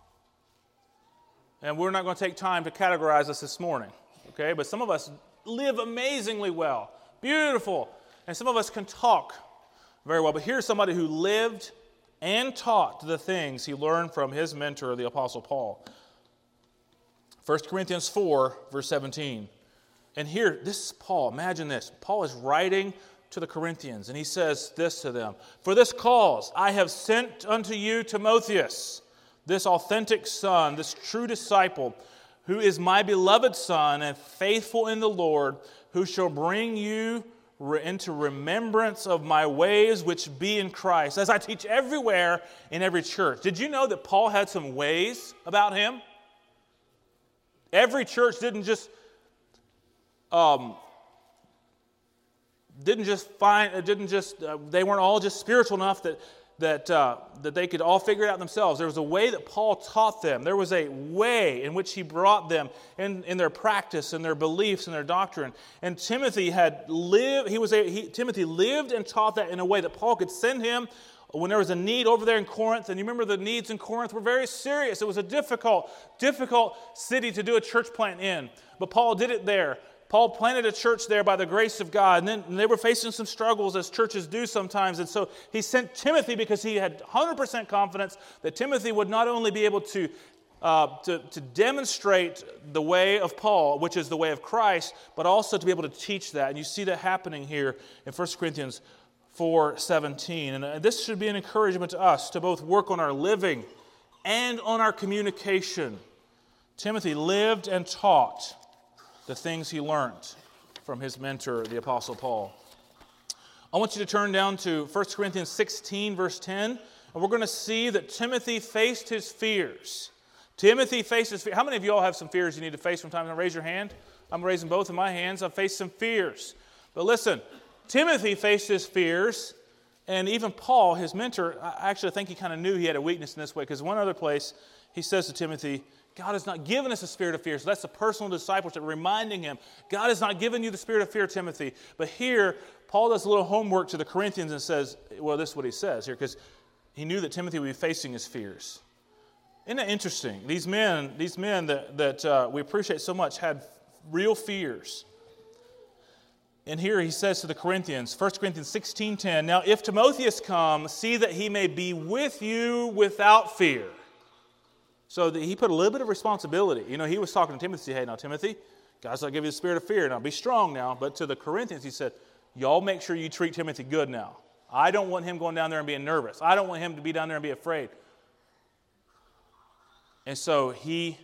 And we're not going to take time to categorize us this morning. Okay? But some of us live amazingly well. Beautiful. And some of us can talk very well. But here's somebody who lived and taught the things he learned from his mentor, the Apostle Paul. First Corinthians four, verse seventeen. And here, this is Paul. Imagine this. Paul is writing to the Corinthians, and he says this to them. For this cause I have sent unto you Timotheus, this authentic son, this true disciple, who is my beloved son and faithful in the Lord, who shall bring you into remembrance of my ways which be in Christ, as I teach everywhere in every church. Did you know that Paul had some ways about him? Every church didn't just um, didn't just find didn't just uh, they weren't all just spiritual enough that that uh, that they could all figure it out themselves. There was a way that Paul taught them. There was a way in which he brought them in, in their practice and their beliefs and their doctrine. And Timothy had lived. He was a, he, Timothy lived and taught that in a way that Paul could send him when there was a need over there in Corinth. And you remember the needs in Corinth were very serious. It was a difficult, difficult city to do a church plant in. But Paul did it there. Paul planted a church there by the grace of God, and then and they were facing some struggles as churches do sometimes. And so he sent Timothy because he had one hundred percent confidence that Timothy would not only be able to, uh, to, to demonstrate the way of Paul, which is the way of Christ, but also to be able to teach that. And you see that happening here in First Corinthians four seventeen. And this should be an encouragement to us to both work on our living and on our communication. Timothy lived and taught the things he learned from his mentor, the Apostle Paul. I want you to turn down to First Corinthians sixteen, verse ten, and we're going to see that Timothy faced his fears. Timothy faced his fears. How many of you all have some fears you need to face from time to time? Raise your hand. I'm raising both of my hands. I've faced some fears. But listen, Timothy faced his fears, and even Paul, his mentor, I actually think he kind of knew he had a weakness in this way, because one other place, he says to Timothy, God has not given us a spirit of fear. So that's the personal discipleship, reminding him, God has not given you the spirit of fear, Timothy. But here, Paul does a little homework to the Corinthians and says, well, this is what he says here, because he knew that Timothy would be facing his fears. Isn't that interesting? These men, these men that, that uh, we appreciate so much had real fears. And here he says to the Corinthians, First Corinthians sixteen ten, now if Timotheus comes, see that he may be with you without fear. So he put a little bit of responsibility. You know, he was talking to Timothy, hey, now Timothy, God's not giving you the spirit of fear. Now be strong now. But to the Corinthians, he said, y'all make sure you treat Timothy good now. I don't want him going down there and being nervous. I don't want him to be down there and be afraid. And so he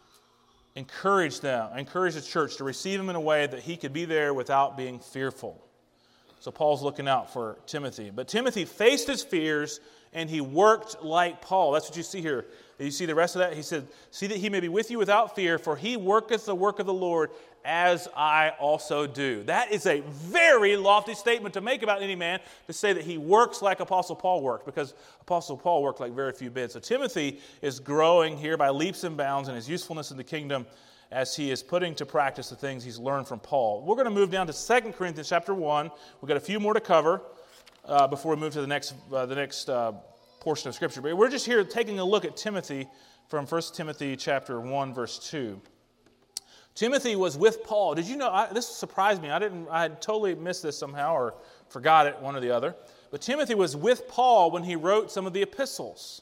encouraged them, encouraged the church to receive him in a way that he could be there without being fearful. So Paul's looking out for Timothy. But Timothy faced his fears and he worked like Paul. That's what you see here. You see the rest of that? He said, see that he may be with you without fear, for he worketh the work of the Lord, as I also do. That is a very lofty statement to make about any man, to say that he works like Apostle Paul worked, because Apostle Paul worked like very few men. So Timothy is growing here by leaps and bounds in his usefulness in the kingdom as he is putting to practice the things he's learned from Paul. We're going to move down to Second Corinthians chapter one. We've got a few more to cover uh, before we move to the next uh, the next uh, portion of Scripture. But we're just here taking a look at Timothy from First Timothy chapter one, verse two. Timothy was with Paul. Did you know, I, this surprised me. I didn't. I had totally missed this somehow or forgot it, one or the other. But Timothy was with Paul when he wrote some of the epistles.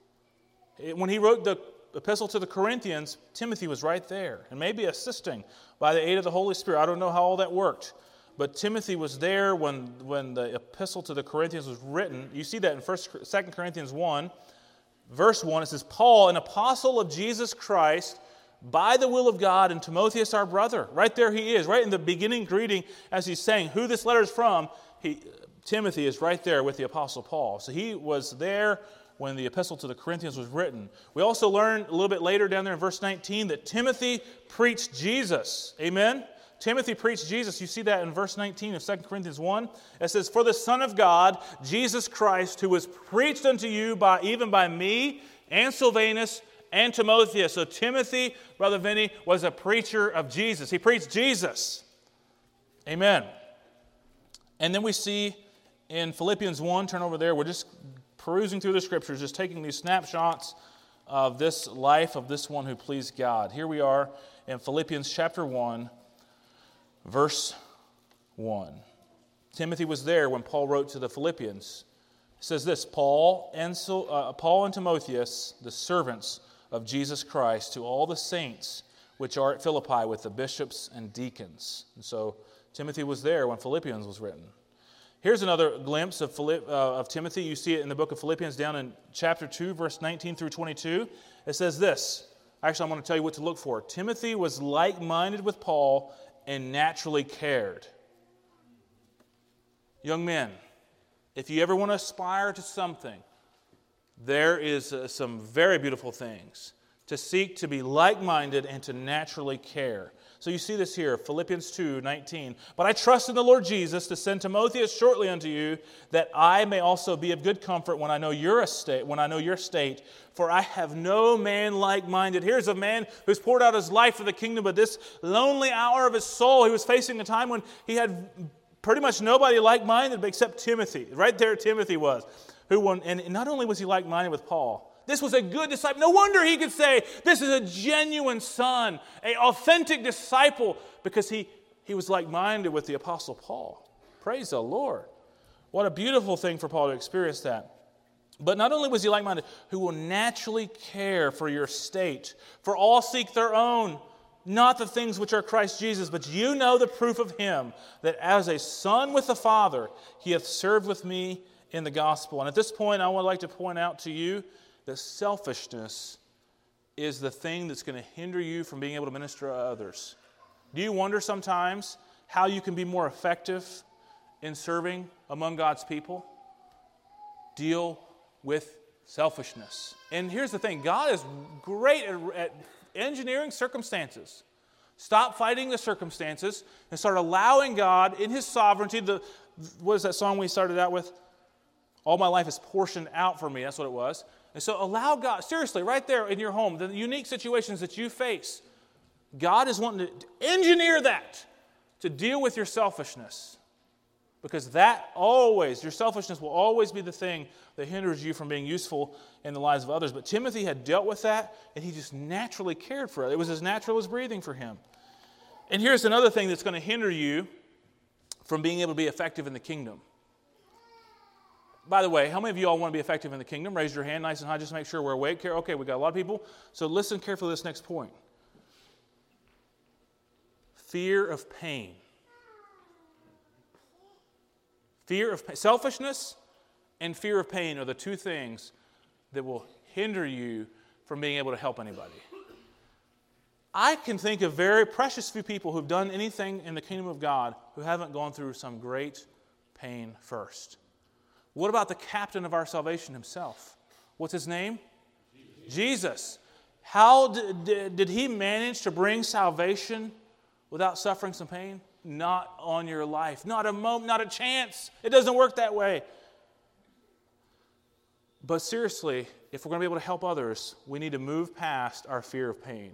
When he wrote the epistle to the Corinthians, Timothy was right there and maybe assisting by the aid of the Holy Spirit. I don't know how all that worked. But Timothy was there when, when the epistle to the Corinthians was written. You see that in First, Second Corinthians one, verse one. It says, Paul, an apostle of Jesus Christ, by the will of God, and Timotheus our brother. Right there he is, right in the beginning greeting as he's saying who this letter is from. He, Timothy is right there with the apostle Paul. So he was there when the epistle to the Corinthians was written. We also learn a little bit later down there in verse nineteen that Timothy preached Jesus. Amen? Timothy preached Jesus. You see that in verse nineteen of Second Corinthians one. It says, for the Son of God, Jesus Christ, who was preached unto you by even by me and Silvanus and Timotheus. So Timothy, Brother Vinny, was a preacher of Jesus. He preached Jesus. Amen. And then we see in Philippians one, turn over there, we're just perusing through the Scriptures, just taking these snapshots of this life of this one who pleased God. Here we are in Philippians chapter one, verse one. Timothy was there when Paul wrote to the Philippians. It says this, Paul and, uh, Paul and Timotheus, the servants of Jesus Christ, to all the saints which are at Philippi with the bishops and deacons. And so Timothy was there when Philippians was written. Here's another glimpse of, Philipp, uh, of Timothy. You see it in the book of Philippians down in chapter two, verse nineteen through twenty-two. It says this. Actually, I'm going to tell you what to look for. Timothy was like-minded with Paul and naturally cared. Young men, if you ever want to aspire to something, there is uh, some very beautiful things to seek to be like-minded and to naturally care. So you see this here, Philippians two nineteen. But I trust in the Lord Jesus to send Timotheus shortly unto you, that I may also be of good comfort when I know your estate, when I know your state. For I have no man like-minded. Here's a man who's poured out his life for the kingdom, but this lonely hour of his soul, he was facing a time when he had pretty much nobody like-minded except Timothy. Right there Timothy was. Who won, and not only was he like-minded with Paul, this was a good disciple. No wonder he could say, this is a genuine son, an authentic disciple, because he, he was like-minded with the Apostle Paul. Praise the Lord. What a beautiful thing for Paul to experience that. But not only was he like-minded, who will naturally care for your state. For all seek their own, not the things which are Christ Jesus, but you know the proof of him, that as a son with the Father, he hath served with me in the gospel. And at this point, I would like to point out to you that selfishness is the thing that's going to hinder you from being able to minister to others. Do you wonder sometimes how you can be more effective in serving among God's people? Deal with selfishness. And here's the thing, God is great at, at engineering circumstances. Stop fighting the circumstances and start allowing God in His sovereignty. The, what is that song we started out with? All my life is portioned out for me. That's what it was. And so allow God, seriously, right there in your home, the unique situations that you face, God is wanting to engineer that to deal with your selfishness. Because that always, your selfishness will always be the thing that hinders you from being useful in the lives of others. But Timothy had dealt with that, and he just naturally cared for it. It was as natural as breathing for him. And here's another thing that's going to hinder you from being able to be effective in the kingdom. By the way, how many of you all want to be effective in the kingdom? Raise your hand nice and high just to make sure we're awake. Okay, we got a lot of people. So listen carefully to this next point. Fear of pain. Fear of selfishness and fear of pain are the two things that will hinder you from being able to help anybody. I can think of very precious few people who've done anything in the kingdom of God who haven't gone through some great pain first. What about the captain of our salvation himself? What's his name? Jesus. Jesus. How did, did he manage to bring salvation without suffering some pain? Not on your life. Not a moment, not a chance. It doesn't work that way. But seriously, if we're going to be able to help others, we need to move past our fear of pain.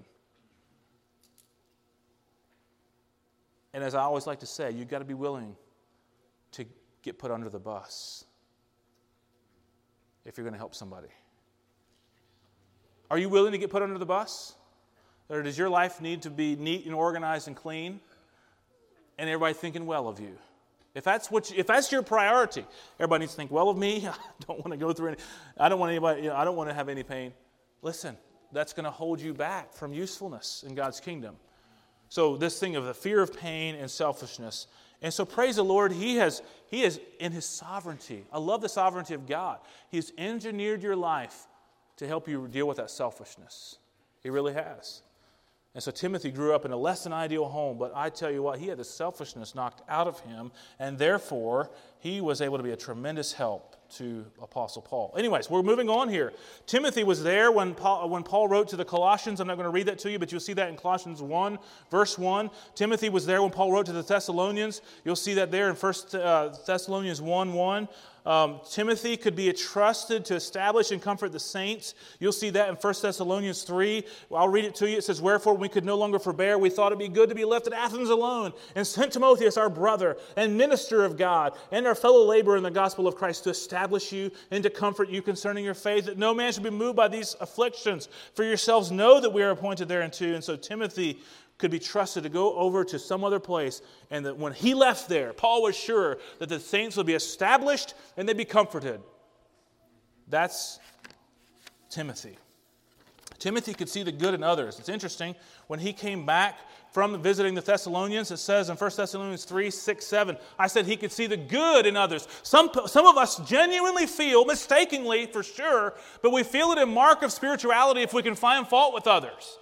And as I always like to say, you've got to be willing to get put under the bus if you're going to help somebody. Are you willing to get put under the bus? Or does your life need to be neat and organized and clean and everybody thinking well of you? If that's what you, if that's your priority, everybody needs to think well of me. I don't want to go through any, I don't want anybody, you know, I don't want to have any pain. Listen, that's going to hold you back from usefulness in God's kingdom. So this thing of the fear of pain and selfishness. And so praise the Lord, He has, He is in His sovereignty. I love the sovereignty of God. He's engineered your life to help you deal with that selfishness. He really has. And so Timothy grew up in a less than ideal home, but I tell you what, he had the selfishness knocked out of him, and therefore he was able to be a tremendous help to Apostle Paul. Anyways, we're moving on here. Timothy was there when Paul, when Paul wrote to the Colossians. I'm not going to read that to you, but you'll see that in Colossians one, verse one. Timothy was there when Paul wrote to the Thessalonians. You'll see that there in First Thessalonians one one. Um, Timothy could be entrusted to establish and comfort the saints. You'll see that in First Thessalonians three. I'll read it to you. It says, "Wherefore we could no longer forbear. We thought it be good to be left at Athens alone, and sent Timotheus, our brother and minister of God, and our fellow laborer in the gospel of Christ, to establish you and to comfort you concerning your faith, that no man should be moved by these afflictions. For yourselves know that we are appointed thereunto." And so Timothy could be trusted to go over to some other place, and that when he left there, Paul was sure that the saints would be established and they'd be comforted. That's Timothy. Timothy could see the good in others. It's interesting, when he came back from visiting the Thessalonians, it says in First Thessalonians three, six, seven, I said he could see the good in others. Some, some of us genuinely feel, mistakenly for sure, but we feel it a mark of spirituality if we can find fault with others.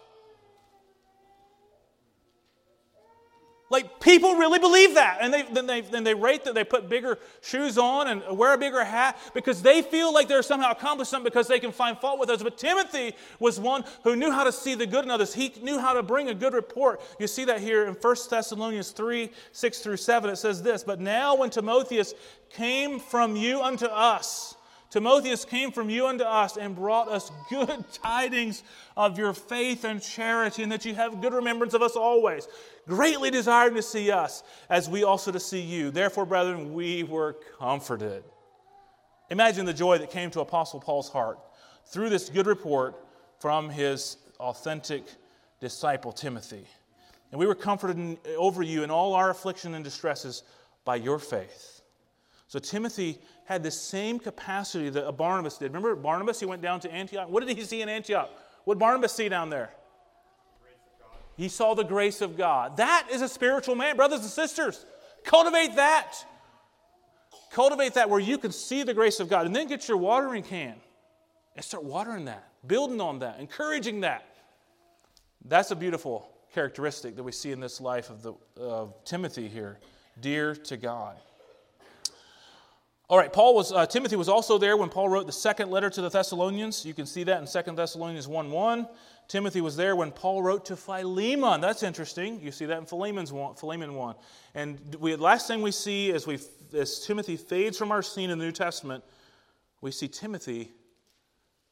Like, people really believe that, and they, then, they, then they rate that they put bigger shoes on and wear a bigger hat because they feel like they're somehow accomplished something because they can find fault with others. But Timothy was one who knew how to see the good in others. He knew how to bring a good report. You see that here in First Thessalonians three, six through seven. It says this, "But now when Timotheus came from you unto us, Timotheus came from you unto us and brought us good tidings of your faith and charity, and that you have good remembrance of us always, greatly desiring to see us, as we also to see you. Therefore, brethren, we were comforted." Imagine the joy that came to Apostle Paul's heart through this good report from his authentic disciple Timothy. "And we were comforted in, over you in all our affliction and distresses by your faith." So Timothy had the same capacity that Barnabas did. Remember Barnabas? He went down to Antioch. What did he see in Antioch? What did Barnabas see down there? He saw the grace of God. That is a spiritual man, brothers and sisters. Cultivate that. Cultivate that where you can see the grace of God. And then get your watering can and start watering that, building on that, encouraging that. That's a beautiful characteristic that we see in this life of, the, of Timothy here. Dear to God. All right, Paul was uh, Timothy was also there when Paul wrote the second letter to the Thessalonians. You can see that in Second Thessalonians one one. Timothy was there when Paul wrote to Philemon. That's interesting. You see that in Philemon's one, Philemon one. And we, last thing we see as, we, as Timothy fades from our scene in the New Testament, we see Timothy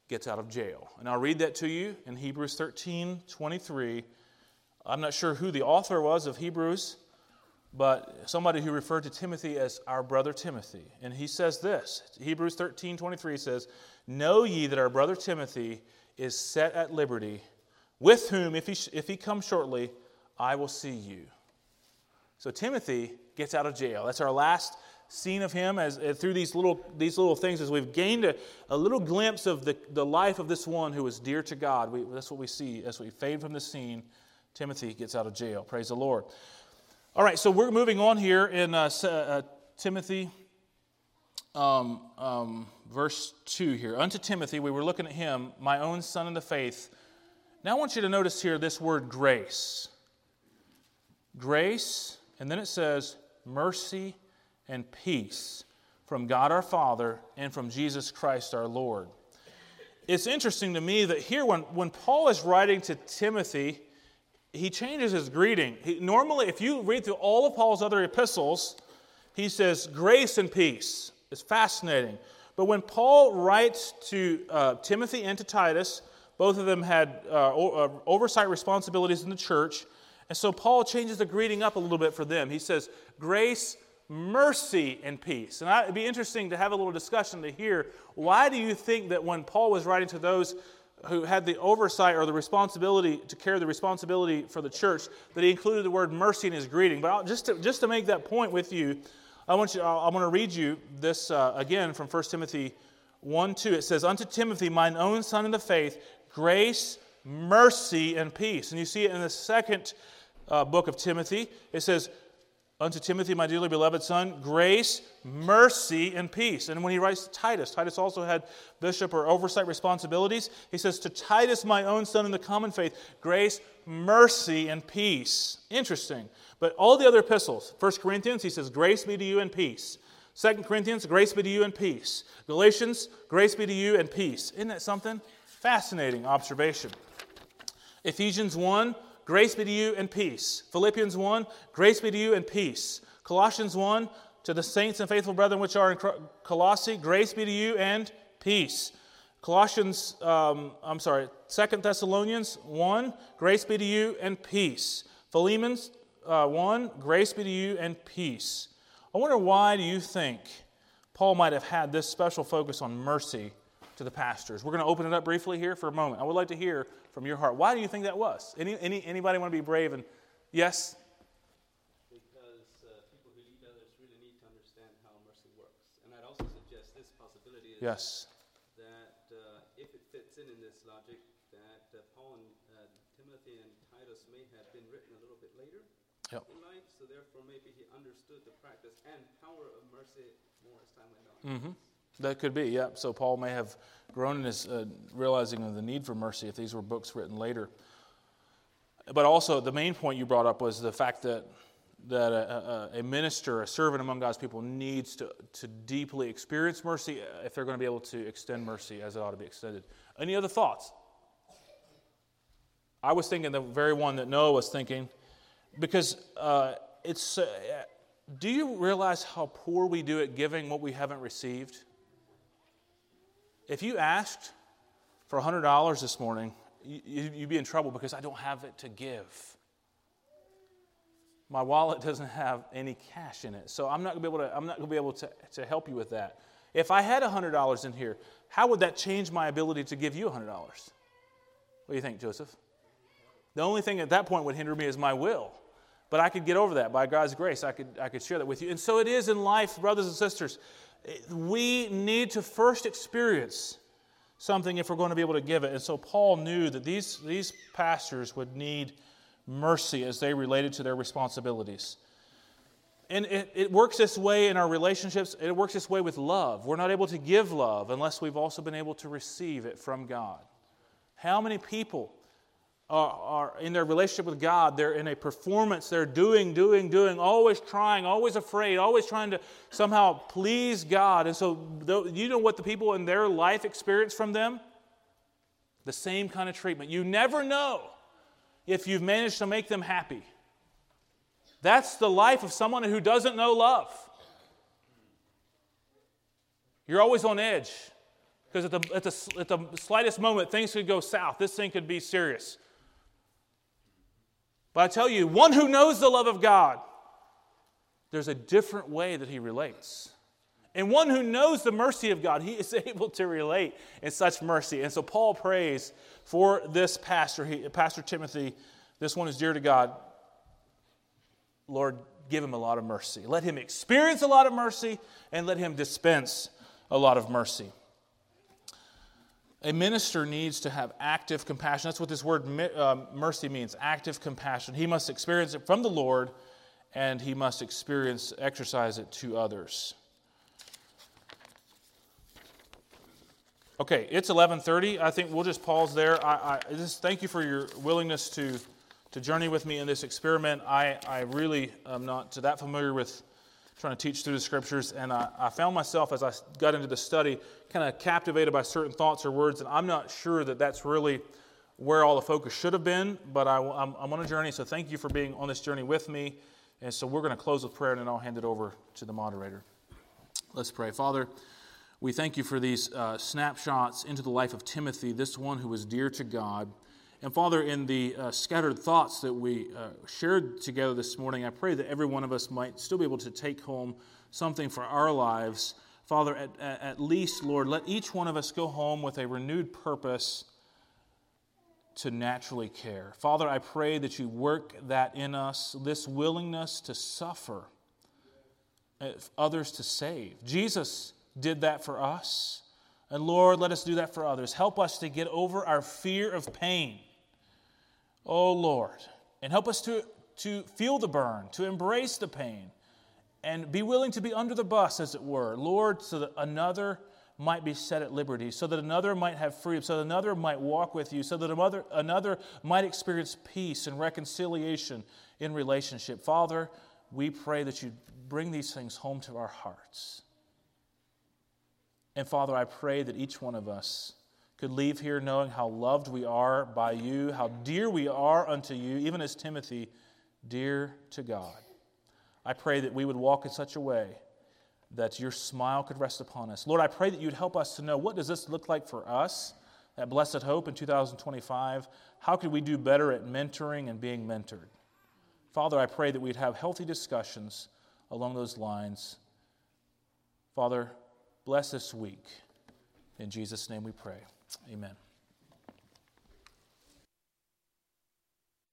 gets out of jail. And I'll read that to you in Hebrews thirteen twenty-three. I'm not sure who the author was of Hebrews, but somebody who referred to Timothy as our brother Timothy. And he says this, Hebrews thirteen twenty-three says, "Know ye that our brother Timothy is set at liberty, with whom, if he, if he comes shortly, I will see you." So Timothy gets out of jail. That's our last scene of him as uh, through these little these little things, as we've gained a, a little glimpse of the, the life of this one who was dear to God. We, that's what we see as we fade from the scene. Timothy gets out of jail. Praise the Lord. All right, so we're moving on here in uh, uh, Timothy, um, um, verse two here. "Unto Timothy," we were looking at him, "my own son in the faith." Now I want you to notice here this word grace. Grace, and then it says mercy and peace from God our Father and from Jesus Christ our Lord. It's interesting to me that here when, when Paul is writing to Timothy, he changes his greeting. He, normally, if you read through all of Paul's other epistles, he says grace and peace. It's fascinating. But when Paul writes to uh, Timothy and to Titus, both of them had uh, o- uh, oversight responsibilities in the church. And so Paul changes the greeting up a little bit for them. He says grace, mercy, and peace. And it'd be interesting to have a little discussion to hear, why do you think that when Paul was writing to those who had the oversight or the responsibility to carry the responsibility for the church, that he included the word mercy in his greeting? But I'll, just to, just to make that point with you, I want you. I'm going to read you this uh, again from First Timothy one two. It says, "Unto Timothy, mine own son in the faith, grace, mercy, and peace." And you see it in the second uh, book of Timothy. It says, "Unto Timothy, my dearly beloved son, grace, mercy, and peace." And when he writes to Titus, Titus also had bishop or oversight responsibilities. He says, "To Titus, my own son in the common faith, grace, mercy, and peace." Interesting. But all the other epistles, First Corinthians, he says, "Grace be to you and peace." Second Corinthians, "Grace be to you and peace." Galatians, "Grace be to you and peace." Isn't that something? Fascinating observation. Ephesians one, "Grace be to you and peace." Philippians one, "Grace be to you and peace." Colossians one, "To the saints and faithful brethren which are in Colossae, grace be to you and peace." Colossians, um, I'm sorry, Second Thessalonians one, "Grace be to you and peace." Philemon uh, one, "Grace be to you and peace." I wonder, why do you think Paul might have had this special focus on mercy to the pastors? We're going to open it up briefly here for a moment. I would like to hear from your heart. Why do you think that was? Any, any anybody want to be brave? And yes? Because uh, people who lead others really need to understand how mercy works. And I'd also suggest this possibility is Yes. that uh, if it fits in in this logic, that uh, Paul and uh, Timothy and Titus may have been written a little bit later Yep. in life, so therefore maybe he understood the practice and power of mercy more as time went on. Mm-hmm. That could be, yeah. So Paul may have grown in his uh, realizing of the need for mercy if these were books written later. But also, the main point you brought up was the fact that that a, a, a minister, a servant among God's people, needs to, to deeply experience mercy if they're going to be able to extend mercy as it ought to be extended. Any other thoughts? I was thinking the very one that Noah was thinking, because uh, it's. Uh, do you realize how poor we do at giving what we haven't received? If you asked for one hundred dollars this morning, you, you'd be in trouble because I don't have it to give. My wallet doesn't have any cash in it, so I'm not going to be able to. I'm not going to be able to, to help you with that. If I had one hundred dollars in here, how would that change my ability to give you one hundred dollars? What do you think, Joseph? The only thing at that point would hinder me is my will. But I could get over that by God's grace. I could, I could share that with you. And so it is in life, brothers and sisters. We need to first experience something if we're going to be able to give it. And so Paul knew that these, these pastors would need mercy as they related to their responsibilities. And it, it works this way in our relationships. It works this way with love. We're not able to give love unless we've also been able to receive it from God. How many people are, are in their relationship with God, they're in a performance, they're doing, doing, doing, always trying, always afraid, always trying to somehow please God. And so you know what the people in their life experience from them? The same kind of treatment. You never know if you've managed to make them happy. That's the life of someone who doesn't know love. You're always on edge. Because at the, at, the, at the slightest moment, things could go south. This thing could be serious. But I tell you, one who knows the love of God, there's a different way that he relates. And one who knows the mercy of God, he is able to relate in such mercy. And so Paul prays for this pastor, he, Pastor Timothy. This one is dear to God. Lord, give him a lot of mercy. Let him experience a lot of mercy, and let him dispense a lot of mercy. A minister needs to have active compassion. That's what this word uh, mercy means, active compassion. He must experience it from the Lord, and he must experience, exercise it to others. Okay, it's eleven thirty. I think we'll just pause there. I, I just thank you for your willingness to, to journey with me in this experiment. I, I really am not that familiar with trying to teach through the Scriptures, and I, I found myself, as I got into the study, kind of captivated by certain thoughts or words, and I'm not sure that that's really where all the focus should have been, but I, I'm, I'm on a journey, so thank you for being on this journey with me. And so we're going to close with prayer, and then I'll hand it over to the moderator. Let's pray. Father, we thank you for these uh, snapshots into the life of Timothy, this one who was dear to God. And Father, in the uh, scattered thoughts that we uh, shared together this morning, I pray that every one of us might still be able to take home something for our lives. Father, at, at least, Lord, let each one of us go home with a renewed purpose to naturally care. Father, I pray that you work that in us, this willingness to suffer, others to save. Jesus did that for us. And Lord, let us do that for others. Help us to get over our fear of pain. Oh Lord, and help us to, to feel the burn, to embrace the pain, and be willing to be under the bus, as it were. Lord, so that another might be set at liberty, so that another might have freedom, so that another might walk with you, so that another, another might experience peace and reconciliation in relationship. Father, we pray that you bring these things home to our hearts. And Father, I pray that each one of us could leave here knowing how loved we are by you, how dear we are unto you, even as Timothy, dear to God. I pray that we would walk in such a way that your smile could rest upon us. Lord, I pray that you'd help us to know, what does this look like for us at Blessed Hope in two thousand twenty-five? How could we do better at mentoring and being mentored? Father, I pray that we'd have healthy discussions along those lines. Father, bless this week. In Jesus' name we pray. Amen.